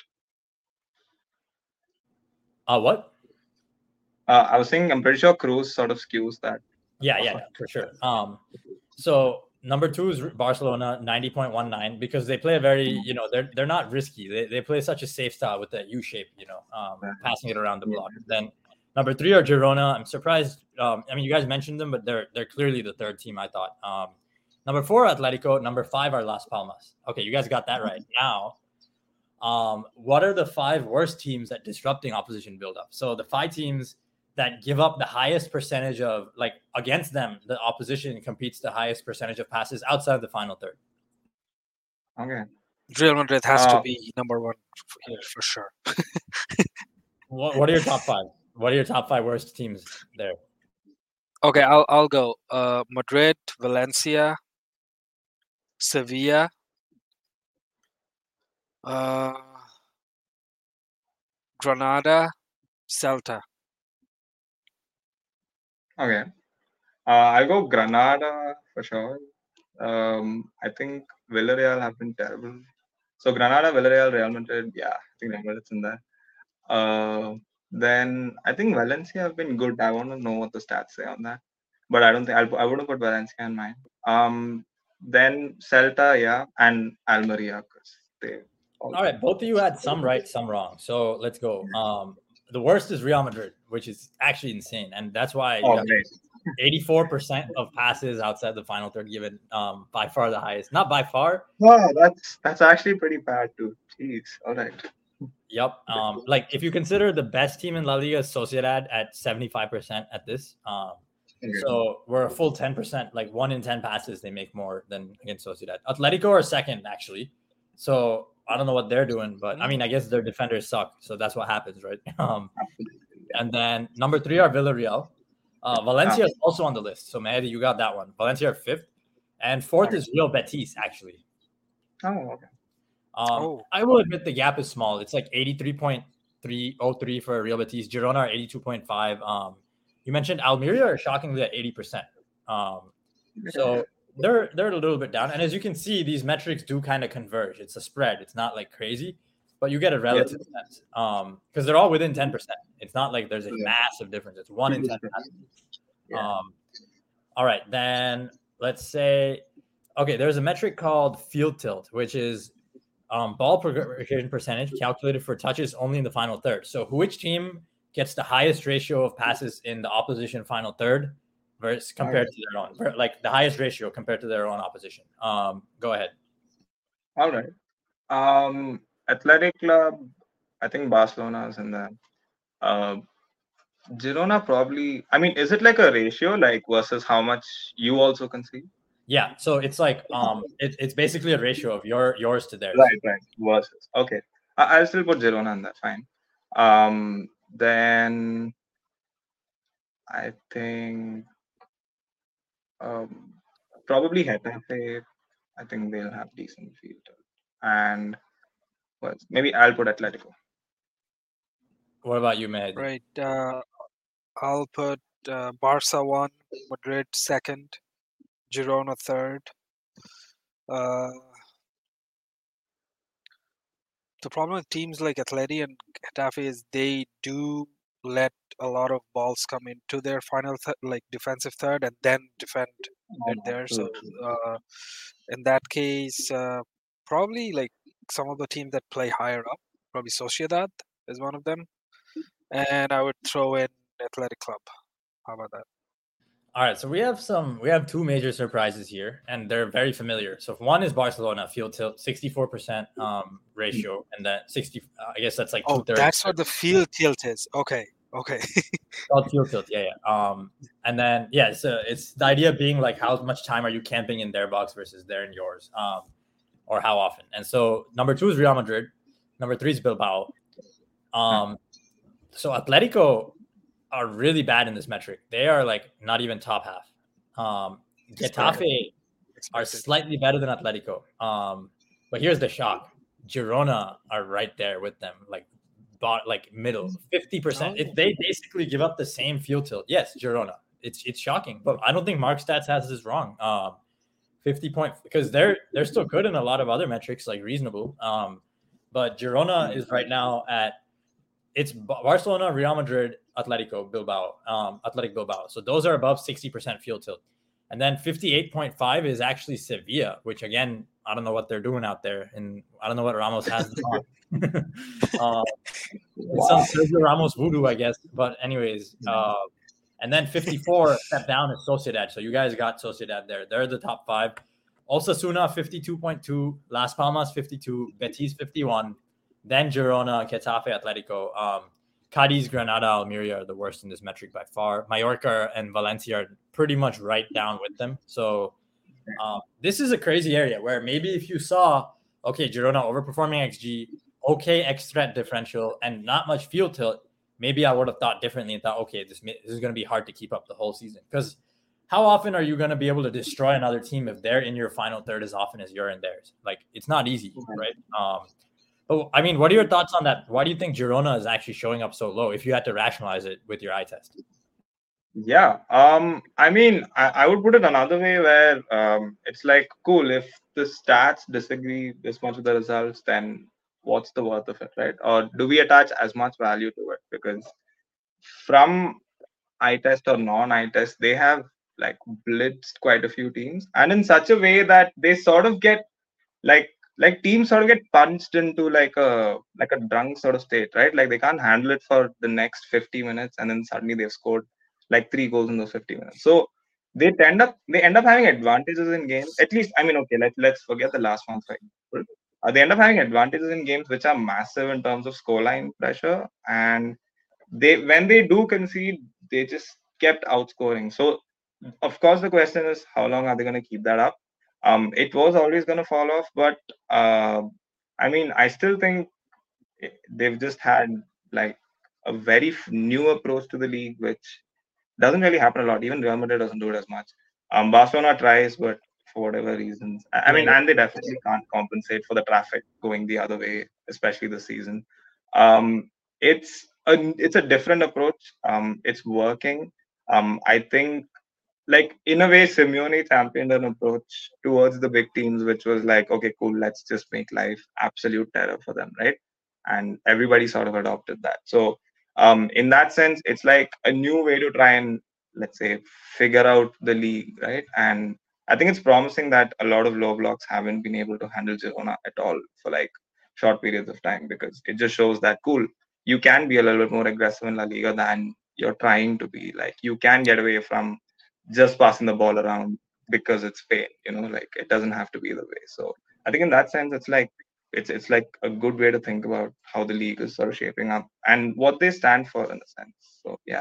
uh, what? Uh, I was saying I'm pretty sure Cruz sort of skews that. Yeah, yeah, yeah, for sure. Um, so number two is Barcelona, ninety point one nine, because they play a very, you know, they're they're not risky. They, they play such a safe style with that U shape, you know, um, passing it around the block. Then number three are Girona. I'm surprised. Um, I mean, you guys mentioned them, but they're they're clearly the third team, I thought. Um, number four, Atletico. Number five are Las Palmas. Okay, you guys got that right. Now, um, what are the five worst teams at disrupting opposition buildup? So the five teams that give up the highest percentage of, like, against them, the opposition competes the highest percentage of passes outside the final third. Okay. Real Madrid has Uh, to be number one here for sure. What, what are your top five? What are your top five worst teams there? Okay, I'll I'll go. Uh, Madrid, Valencia, Sevilla, uh, Granada, Celta. Okay. Uh, I'll go Granada for sure. Um, I think Villarreal have been terrible. So Granada, Villarreal, Real Madrid. Yeah, I think Real Madrid's in there. Uh, then I think Valencia have been good. I want to know what the stats say on that, but I don't think I'll, I wouldn't put Valencia in mine. Um, then Celta, yeah, and Almeria because they. All right, both of you had some right, some wrong. So let's go. Um, the worst is Real Madrid, which is actually insane, and that's why Oh, you have great. eighty-four percent of passes outside the final third given, um, by far the highest. Not by far. No, that's that's actually pretty bad too. Jeez. All right. Yep. Um, like if you consider the best team in La Liga, Sociedad at seventy-five percent at this. Um, Okay. so we're a full ten percent, like one in ten passes they make more than against Sociedad. Atletico are second actually. So I don't know what they're doing, but I mean, I guess their defenders suck. So that's what happens, right? Um, and then number three are Villarreal. Uh, Valencia is also on the list. So Mehdi, you got that one. Valencia are fifth. And fourth is Real Betis, actually. Oh, okay. Um, Oh. I will admit the gap is small. It's like eighty-three point three oh three for Real Betis. Girona are eighty-two point five. Um, you mentioned Almeria are shockingly at eighty percent. Um, so they're they're a little bit down. And as you can see, these metrics do kind of converge. It's a spread. It's not like crazy, but you get a relative sense. Um, because they're all within ten percent. It's not like there's a Yeah. massive difference. It's one in ten percent. Yeah. Um, all right, then let's say, okay, there's a metric called field tilt, which is um, ball progression percentage calculated for touches only in the final third. So which team gets the highest ratio of passes in the opposition final third versus compared to their own, like the highest ratio compared to their own opposition? Um, go ahead. All right. Um, Athletic Club, I think Barcelona is in there. Uh, Girona probably. I mean, is it like a ratio, like versus how much you also concede? Yeah, so it's like um, it, it's basically a ratio of your yours to theirs. Right, right. Versus. Okay, I, I'll still put Girona in that. Fine. Um, then I think um, probably Getafe. I think they'll have decent field, and well, maybe I'll put Atletico. What about you, Mehdi? Right. Uh, I'll put uh, Barca one, Madrid second, Girona third. Uh, the problem with teams like Atleti and Getafe is they do let a lot of balls come into their final th- like defensive third and then defend it there. So uh, in that case, uh, probably like some of the teams that play higher up, probably Sociedad is one of them, and I would throw in Athletic Club. How about that? All right, so we have some, we have two major surprises here, and they're very familiar. So one is Barcelona field tilt, sixty-four percent um, ratio, and then sixty. Uh, I guess that's like Oh, two-thirds. that's what the field tilt is. Okay, okay. Called field tilt, yeah, yeah. Um, and then yeah, so it's the idea being like how much time are you camping in their box versus they're in yours, um, or how often. And so number two is Real Madrid, number three is Bilbao. Um, so Atletico are really bad in this metric. They are like not even top half. Um, Getafe are slightly better than Atletico. Um, but here's the shock: Girona are right there with them, like bought like middle, fifty percent. If they basically give up the same field tilt, yes, Girona. It's it's shocking, but I don't think Mark Stats has this wrong. Um, fifty point because they're they're still good in a lot of other metrics, like reasonable. Um, but Girona is right now at it's Barcelona, Real Madrid, Atletico, Bilbao, um, Athletic Bilbao. So those are above sixty percent field tilt. And then fifty-eight point five is actually Sevilla, which again, I don't know what they're doing out there. And I don't know what Ramos has on. uh, it's some Sergio Ramos voodoo, I guess. But anyways, uh, and then fifty-four step down is Sociedad. So you guys got Sociedad there. They're the top five. Osasuna, fifty-two point two. Las Palmas, fifty-two. Betis, fifty-one. Then Girona, Getafe, Atletico. Um, Cadiz, Granada, Almeria are the worst in this metric by far. Mallorca and Valencia are pretty much right down with them. So um, this is a crazy area where maybe if you saw, okay, Girona overperforming X G, okay, X threat differential, and not much field tilt, maybe I would have thought differently and thought, okay, this, this is going to be hard to keep up the whole season. Because how often are you going to be able to destroy another team if they're in your final third as often as you're in theirs? Like, it's not easy, right? Um, Oh, I mean, what are your thoughts on that? Why do you think Girona is actually showing up so low if you had to rationalize it with your eye test? Yeah, um, I mean, I, I would put it another way where um, it's like, cool, if the stats disagree this much with the results, then what's the worth of it, right? Or do we attach as much value to it? Because from eye test or non-eye test, they have like blitzed quite a few teams, and in such a way that they sort of get like, like teams sort of get punched into like a like a drunk sort of state, right? Like they can't handle it for the next fifty minutes, and then suddenly they've scored like three goals in those fifty minutes. So they end up they end up having advantages in games. At least, I mean, okay, let let's forget the last one for example. Uh, they end up having advantages in games which are massive in terms of scoreline pressure, and they when they do concede, they just kept outscoring. So of course the question is, how long are they going to keep that up? Um, it was always going to fall off, but uh, I mean, I still think they've just had like a very new approach to the league, which doesn't really happen a lot. Even Real Madrid doesn't do it as much. Um, Barcelona tries, but for whatever reasons, I mean, and they definitely can't compensate for the traffic going the other way, especially this season. Um, it's a it's a different approach. Um, it's working. Um, I think. Like, in a way, Simeone championed an approach towards the big teams, which was like, okay, cool, let's just make life absolute terror for them, right? And everybody sort of adopted that. So um, in that sense, it's like a new way to try and, let's say, figure out the league, right? And I think it's promising that a lot of low blocks haven't been able to handle Girona at all for like short periods of time, because it just shows that, cool, you can be a little bit more aggressive in La Liga than you're trying to be. Like, you can get away from just passing the ball around because it's Spain, you know, like it doesn't have to be the way. So I think in that sense, it's like it's it's like a good way to think about how the league is sort of shaping up and what they stand for in a sense. So yeah.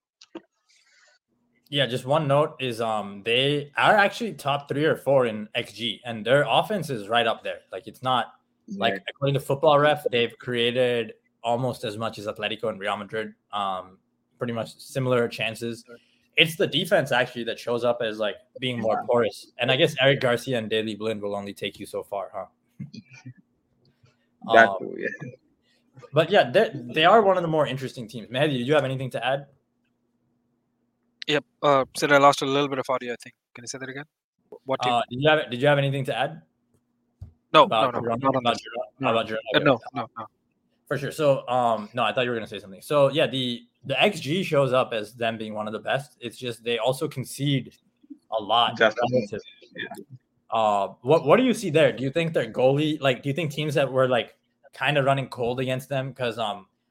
Yeah, just one note is um they are actually top three or four in X G, and their offense is right up there. Like, it's not like, right. According to Football Ref, they've created almost as much as Atletico and Real Madrid. Um, pretty much similar chances. It's the defense actually that shows up as like being more porous. And I guess Eric Garcia and Daley Blind will only take you so far, huh? That um, too, yeah. But yeah, they are one of the more interesting teams. Mehdi, did you have anything to add? Yep. Uh, said I lost a little bit of audio, I think. Can you say that again? What team? Uh, did you have Did you have anything to add? No, about no, no, Girona, not on about that. Girona, No, about Girona? uh, Okay. no, no, no. For sure. So, um, no, I thought you were going to say something. So, yeah, the the X G shows up as them being one of the best. It's just they also concede a lot. Just relative. Yeah. Uh, what what do you see there? Do you think their goalie, like, do you think teams that were like kind of running cold against them? Because um,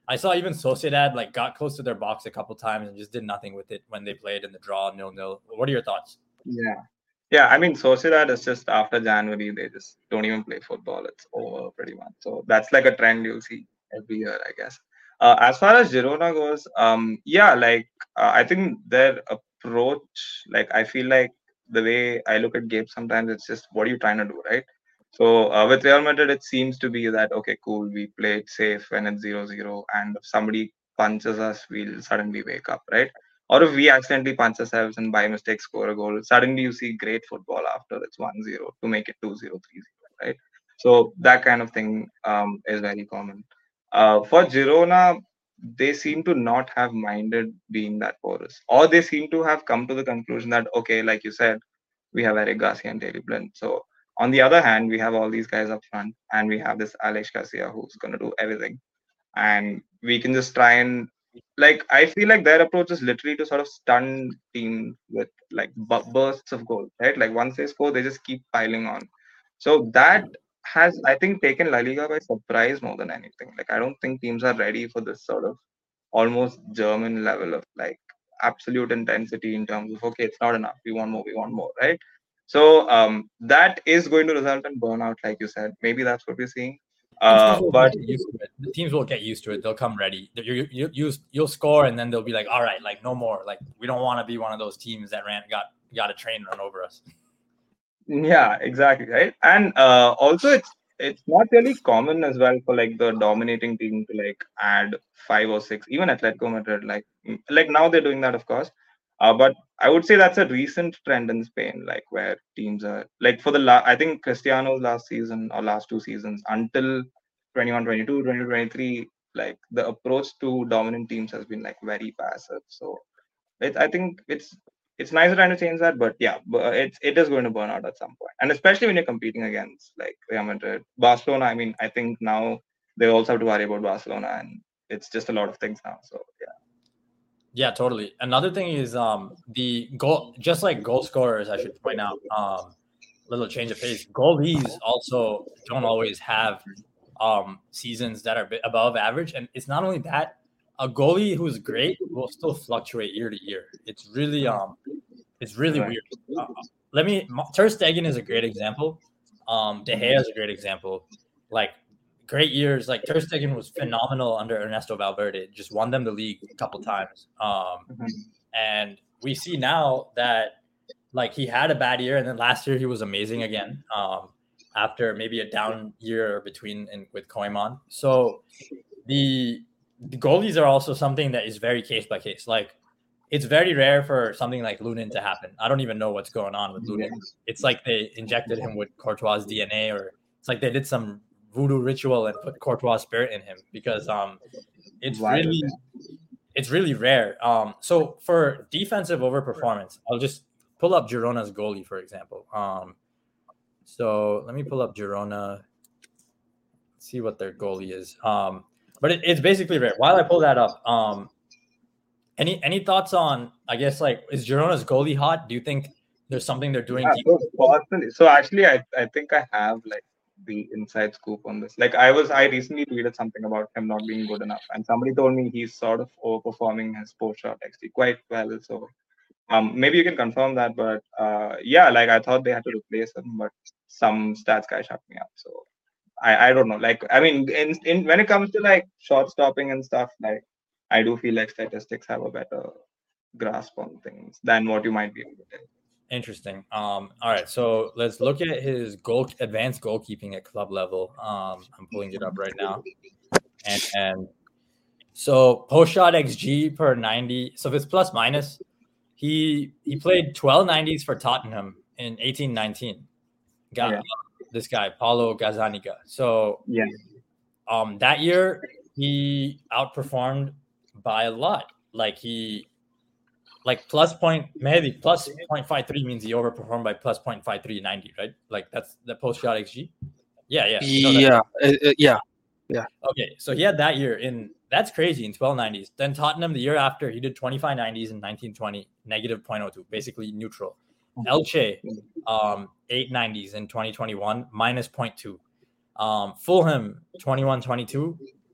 I saw even Sociedad like got close to their box a couple times and just did nothing with it when they played in the draw nil nil. What are your thoughts? Yeah. Yeah, I mean, Sociedad is just after January, they just don't even play football. It's over pretty much. So that's like a trend you'll see every year, I guess. Uh, as far as Girona goes, um, yeah, like uh, I think their approach, like I feel like the way I look at games sometimes, it's just what are you trying to do, right? So uh, with Real Madrid, it seems to be that, okay, cool, we play it safe when it's zero zero, and if somebody punches us, we'll suddenly wake up, right? Or if we accidentally punch ourselves and by mistake score a goal, suddenly you see great football after it's one zero to make it two zero, three zero, right? So that kind of thing um, is very common. Uh, for Girona, they seem to not have minded being that porous, or they seem to have come to the conclusion that, okay, like you said, we have Eric Garcia and Daley Blind. So on the other hand, we have all these guys up front, and we have this Alex Garcia who's going to do everything. And we can just try and, like, I feel like their approach is literally to sort of stun teams with like bu- bursts of goals, right? Like once they score, they just keep piling on. So that has, I think, taken La Liga by surprise more than anything. Like I don't think teams are ready for this sort of almost German level of like absolute intensity in terms of, okay, it's not enough, we want more, we want more, right? So um, that is going to result in burnout, like you said. Maybe that's what we're seeing. Uh, teams will but get used to it. The teams will get used to it. They'll come ready. You, you, you, you'll score, and then they'll be like, all right, like no more. Like we don't want to be one of those teams that ran got got a train run over us. Yeah, exactly, right. And uh, also, it's it's not really common as well for like the dominating team to like add five or six. Even Atletico Madrid, like like now they're doing that, of course. Uh, but I would say that's a recent trend in Spain, like where teams are like for the la- I think Cristiano's last season or last two seasons until twenty-one twenty-two, twenty twenty-three, like the approach to dominant teams has been like very passive. So it, I think it's it's nice trying to change that, but yeah, but it's it is going to burn out at some point, and especially when you're competing against like Real Madrid, Barcelona. I mean, I think now they also have to worry about Barcelona, and it's just a lot of things now. So yeah. Yeah, totally. Another thing is um the goal, just like goal scorers, I should point out, um, little change of pace. Goalies also don't always have um seasons that are a bit above average, and it's not only that. A goalie who's great will still fluctuate year to year. It's really um, it's really Right. weird. Uh, let me. Ter Stegen is a great example. Um, De Gea is a great example. Like great years. Like Ter Stegen was phenomenal under Ernesto Valverde. Just won them the league a couple times. Um, Mhm. and we see now that like he had a bad year, and then last year he was amazing again. Um, after maybe a down year between and with Koeman. So the The goalies are also something that is very case by case. Like it's very rare for something like Lunin to happen. I don't even know what's going on with Lunin. It's like they injected him with Courtois' D N A, or it's like they did some voodoo ritual and put Courtois' spirit in him because um, it's Why is really it's really rare. Um, so for defensive overperformance, I'll just pull up Girona's goalie, for example. Um, so let me pull up Girona, see what their goalie is. Um, But it, it's basically rare. While I pull that up, um, any any thoughts on? I guess like is Girona's goalie hot? Do you think there's something they're doing? Yeah, so, personally, so actually, I, I think I have like the inside scoop on this. Like I was, I recently tweeted something about him not being good enough, and somebody told me he's sort of overperforming his post shot X G quite well. So um, maybe you can confirm that. But uh, yeah, like I thought they had to replace him, but some stats guy shut me up. So I, I don't know. Like I mean, in, in when it comes to like short stopping and stuff, like I do feel like statistics have a better grasp on things than what you might be able to tell. Interesting. Um, all right, so let's look at his goal advanced goalkeeping at club level. Um, I'm pulling it up right now, and, and so post shot X G per ninety. So if it's plus minus, he he played twelve nineties for Tottenham in eighteen nineteen. Got Yeah. this guy Paulo Gazzaniga. So Yeah. um, that year he outperformed by a lot. Like he. Like plus point, maybe plus zero point five three means he overperformed by plus zero point five three ninety, right? Like that's the post shot X G. Yeah, yeah, no, Yeah, uh, uh, yeah, yeah. Okay, so he had that year in that's crazy in twelve nineties. Then Tottenham the year after he did twenty-five nineties in nineteen twenty, negative zero point zero two, basically neutral. Elche, um, eight nineties in twenty twenty-one, minus zero point two. Um, Fulham twenty-one twenty-two,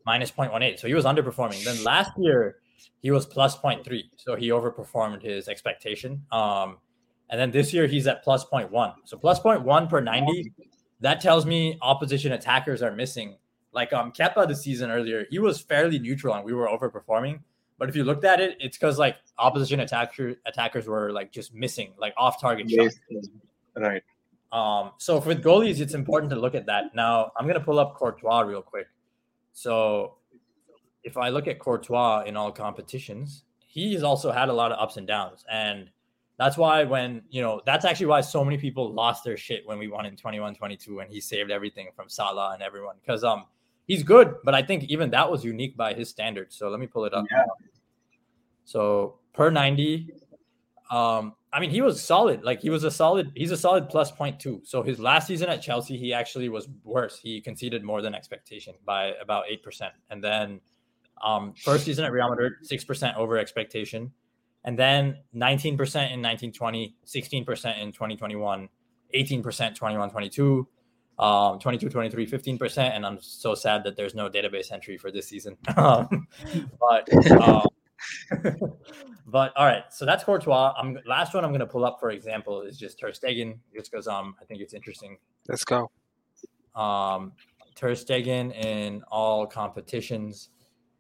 minus zero point one eight. So he was underperforming. Then last year, he was plus zero point three. So he overperformed his expectation. Um, and then this year, he's at plus zero point one. So plus zero point one per ninety, that tells me opposition attackers are missing. Like um, Kepa this season earlier, he was fairly neutral and we were overperforming. But if you looked at it, it's because like opposition attacker, attackers were like just missing, like off-target shots. Right. Um, so with goalies, it's important to look at that. Now, I'm going to pull up Courtois real quick. So if I look at Courtois in all competitions, he's also had a lot of ups and downs. And that's why when, you know, that's actually why so many people lost their shit when we won in twenty-one twenty-two and he saved everything from Salah and everyone. Because um, he's good, but I think even that was unique by his standards. So let me pull it up. Yeah. So per ninety, um, I mean, he was solid. Like he was a solid, he's a solid plus zero point two. So his last season at Chelsea, he actually was worse. He conceded more than expectation by about eight percent. And then um, first season at Real Madrid, six percent over expectation. And then nineteen percent in nineteen twenty, sixteen percent in twenty twenty-one, eighteen percent twenty-one twenty-two, um, twenty-two twenty-three, fifteen percent. And I'm so sad that there's no database entry for this season. um, but um, but all right, so that's Courtois. I'm last one I'm going to pull up for example is just Ter Stegen, just because um I think it's interesting. Let's go. Um, Ter Stegen in all competitions.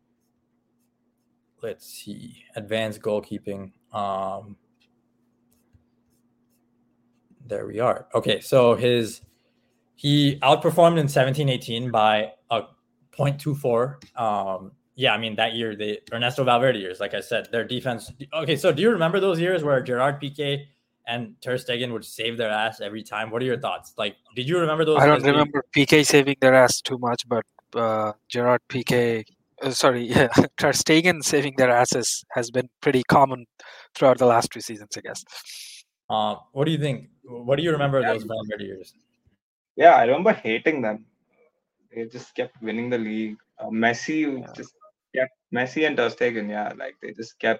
Let's see, advanced goalkeeping. Um, there we are. Okay, so his he outperformed in seventeen eighteen by a zero point two four. Um, yeah, I mean that year the Ernesto Valverde years, like I said, their defense. Okay, so do you remember those years where Gerard Piqué and Ter Stegen would save their ass every time? What are your thoughts? Like, did you remember those? I don't remember Piqué saving their ass too much, but uh, Gerard Piqué. Uh, sorry, yeah, Ter Stegen saving their asses has been pretty common throughout the last two seasons, I guess. Um, what do you think? What do you remember of those Valverde years? Yeah, I remember hating them. They just kept winning the league. Uh, Messi yeah. just kept Messi and Ter Stegen, yeah, like they just kept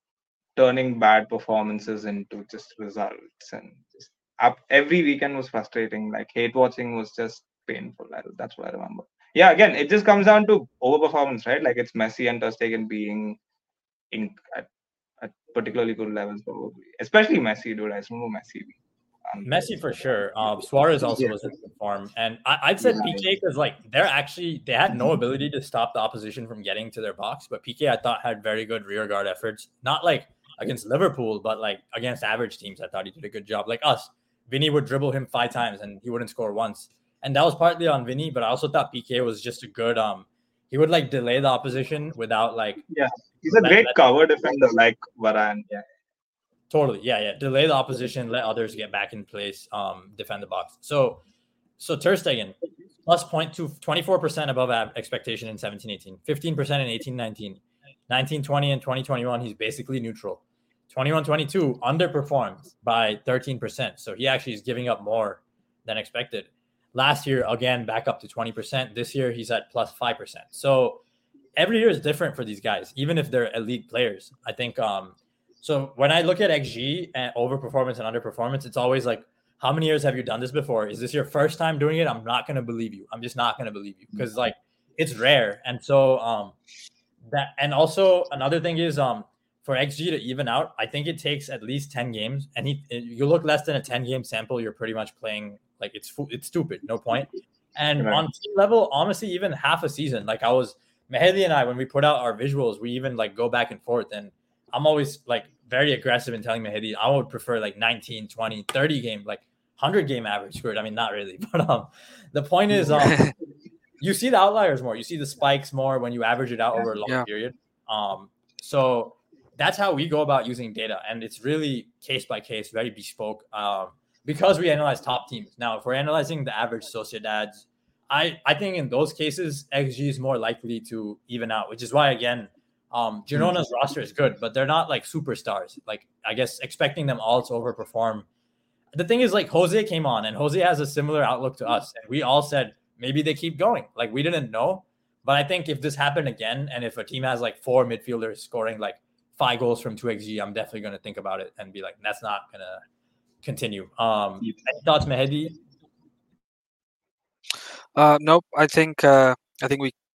turning bad performances into just results, and just up every weekend was frustrating. Like hate watching was just painful. That's what I remember. Yeah, again, it just comes down to overperformance, right? Like it's Messi and Ter Stegen being in at, at particularly good levels, probably. Especially Messi, dude. I remember Messi. Um, Messi for sure. Um, Suarez also yeah. was in good form, and I, I'd said yeah, Piqué because like they're actually they had no ability to stop the opposition from getting to their box, but Piqué I thought had very good rear guard efforts. Not like against Liverpool, but like against average teams, I thought he did a good job. Like us, Vinny would dribble him five times and he wouldn't score once. And that was partly on Vinny, but I also thought Piqué was just a good. Um, he would like delay the opposition without like. Yeah, he's a let, great let, cover defender, like Varane. Yeah, totally. Yeah, yeah. Delay the opposition, let others get back in place, um, defend the box. So, so Ter Stegen plus zero point two, twenty-four percent above expectation in seventeen eighteen, fifteen percent in eighteen nineteen, nineteen twenty and twenty twenty-one. He's basically neutral. twenty-one twenty-two underperformed by thirteen percent. So he actually is giving up more than expected. Last year, again, back up to twenty percent. This year, he's at plus five percent. So every year is different for these guys, even if they're elite players. I think um, so when I look at X G and overperformance and underperformance, it's always like, how many years have you done this before? Is this your first time doing it? I'm not going to believe you. I'm just not going to believe you because like it's rare. And so um, that and also another thing is um, for X G to even out, I think it takes at least ten games. And he, you look less than a ten game sample, you're pretty much playing like it's it's stupid, no point. And right. on team level, honestly, even half a season, like I was Mehdi and I, when we put out our visuals, we even like go back and forth. And I'm always like very aggressive in telling Mehdi I would prefer like nineteen, twenty, thirty game, like one hundred game average scored. I mean, not really, but um, the point is, um, you see the outliers more. You see the spikes more when you average it out over a long yeah. period. Um, so that's how we go about using data, and it's really case by case, very bespoke. Um. Because we analyze top teams. Now, if we're analyzing the average Sociedads, I, I think in those cases, X G is more likely to even out, which is why, again, um, Girona's mm-hmm. roster is good, but they're not like superstars. Like, I guess expecting them all to overperform. The thing is, like, Jose came on, and Jose has a similar outlook to us. And we all said, maybe they keep going. Like, we didn't know. But I think if this happened again, and if a team has like four midfielders scoring like five goals from two X G, I'm definitely going to think about it and be like, that's not going to continue. Um, any thoughts, Mehdi? Uh, nope. I think uh, I think we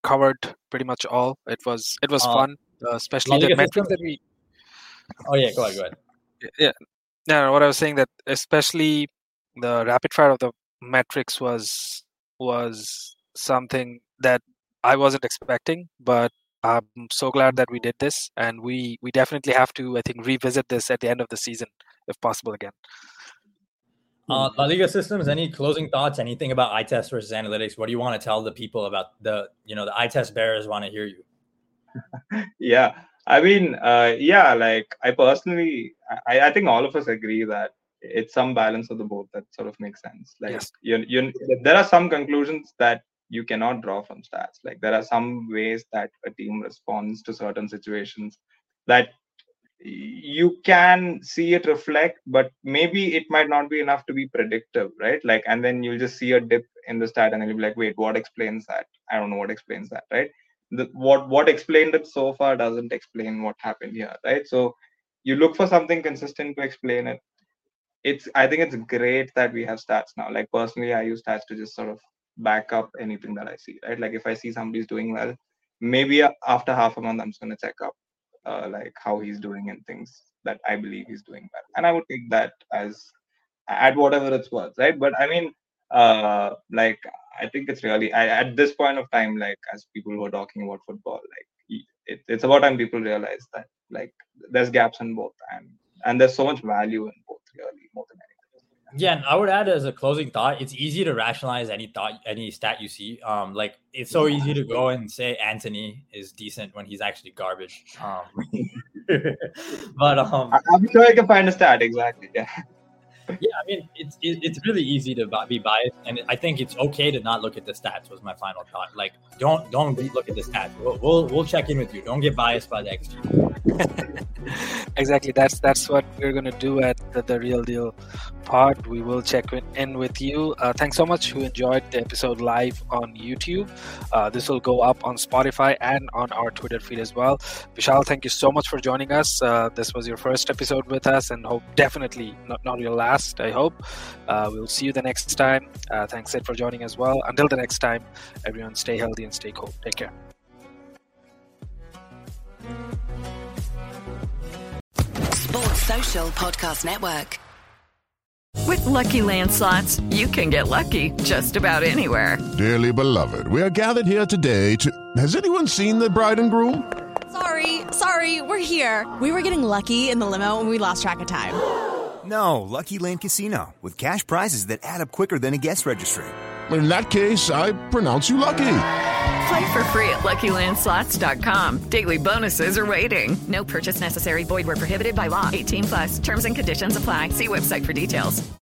covered pretty much all. It was it was Uh, fun, uh, especially La the Liga metrics system? that we. Oh yeah, go ahead, go ahead. Yeah, no, no, what I was saying that especially the rapid fire of the metrics was was something that I wasn't expecting, but I'm so glad that we did this, and we we definitely have to, I think, revisit this at the end of the season if possible again. Uh, La Liga systems. Any closing thoughts? Anything about eye test versus analytics? What do you want to tell the people about the you know the eye test bearers want to hear you? Yeah, I mean, uh, yeah, like I personally, I, I think all of us agree that it's some balance of the both that sort of makes sense. Like, Yes. you, you, there are some conclusions that you cannot draw from stats. Like, there are some ways that a team responds to certain situations that you can see it reflect, but maybe it might not be enough to be predictive, right? Like, and then you'll just see a dip in the stat, and then you'll be like, wait, what explains that? I don't know what explains that, right? The, what what explained it so far doesn't explain what happened here, right? So you look for something consistent to explain it. It's I think it's great that we have stats now. Like personally, I use stats to just sort of back up anything that I see, right? Like if I see somebody's doing well, maybe after half a month, I'm just going to check up uh, like how he's doing and things that I believe he's doing well. And I would take that as at whatever it's worth, right? But I mean, uh, like I think it's really I, at this point of time, like as people who are talking about football, like it, it's about time people realize that like there's gaps in both, and and there's so much value in both, really, more than anything. Yeah, and I would add as a closing thought, it's easy to rationalize any thought, any stat you see. Um, like it's so easy to go and say Anthony is decent when he's actually garbage. Um, but um, I, I'm sure I can find a stat exactly. Yeah. Yeah, I mean, it's it, it's really easy to be biased, and I think it's okay to not look at the stats. Was my final thought. Like, don't don't look at the stats. We'll we'll, we'll check in with you. Don't get biased by the X G. Exactly. That's that's what we're gonna do at the, the Real Deal Pod. We will check in with you. Uh, thanks so much who enjoyed the episode live on YouTube. Uh, this will go up on Spotify and on our Twitter feed as well. Vishal, thank you so much for joining us. Uh, this was your first episode with us, and hope definitely not not your last. I hope. Uh, we'll see you the next time. Uh, thanks Ed for joining as well. Until the next time, everyone stay healthy and stay cool. Take care. Sports Social Podcast Network. With Lucky Land Slots, you can get lucky just about anywhere. Dearly beloved, we are gathered here today to... Has anyone seen the bride and groom? Sorry, sorry, we're here. We were getting lucky in the limo and we lost track of time. No, Lucky Land Casino, with cash prizes that add up quicker than a guest registry. In that case, I pronounce you lucky. Play for free at Lucky Land Slots dot com. Daily bonuses are waiting. No purchase necessary. Void where prohibited by law. eighteen plus. Terms and conditions apply. See website for details.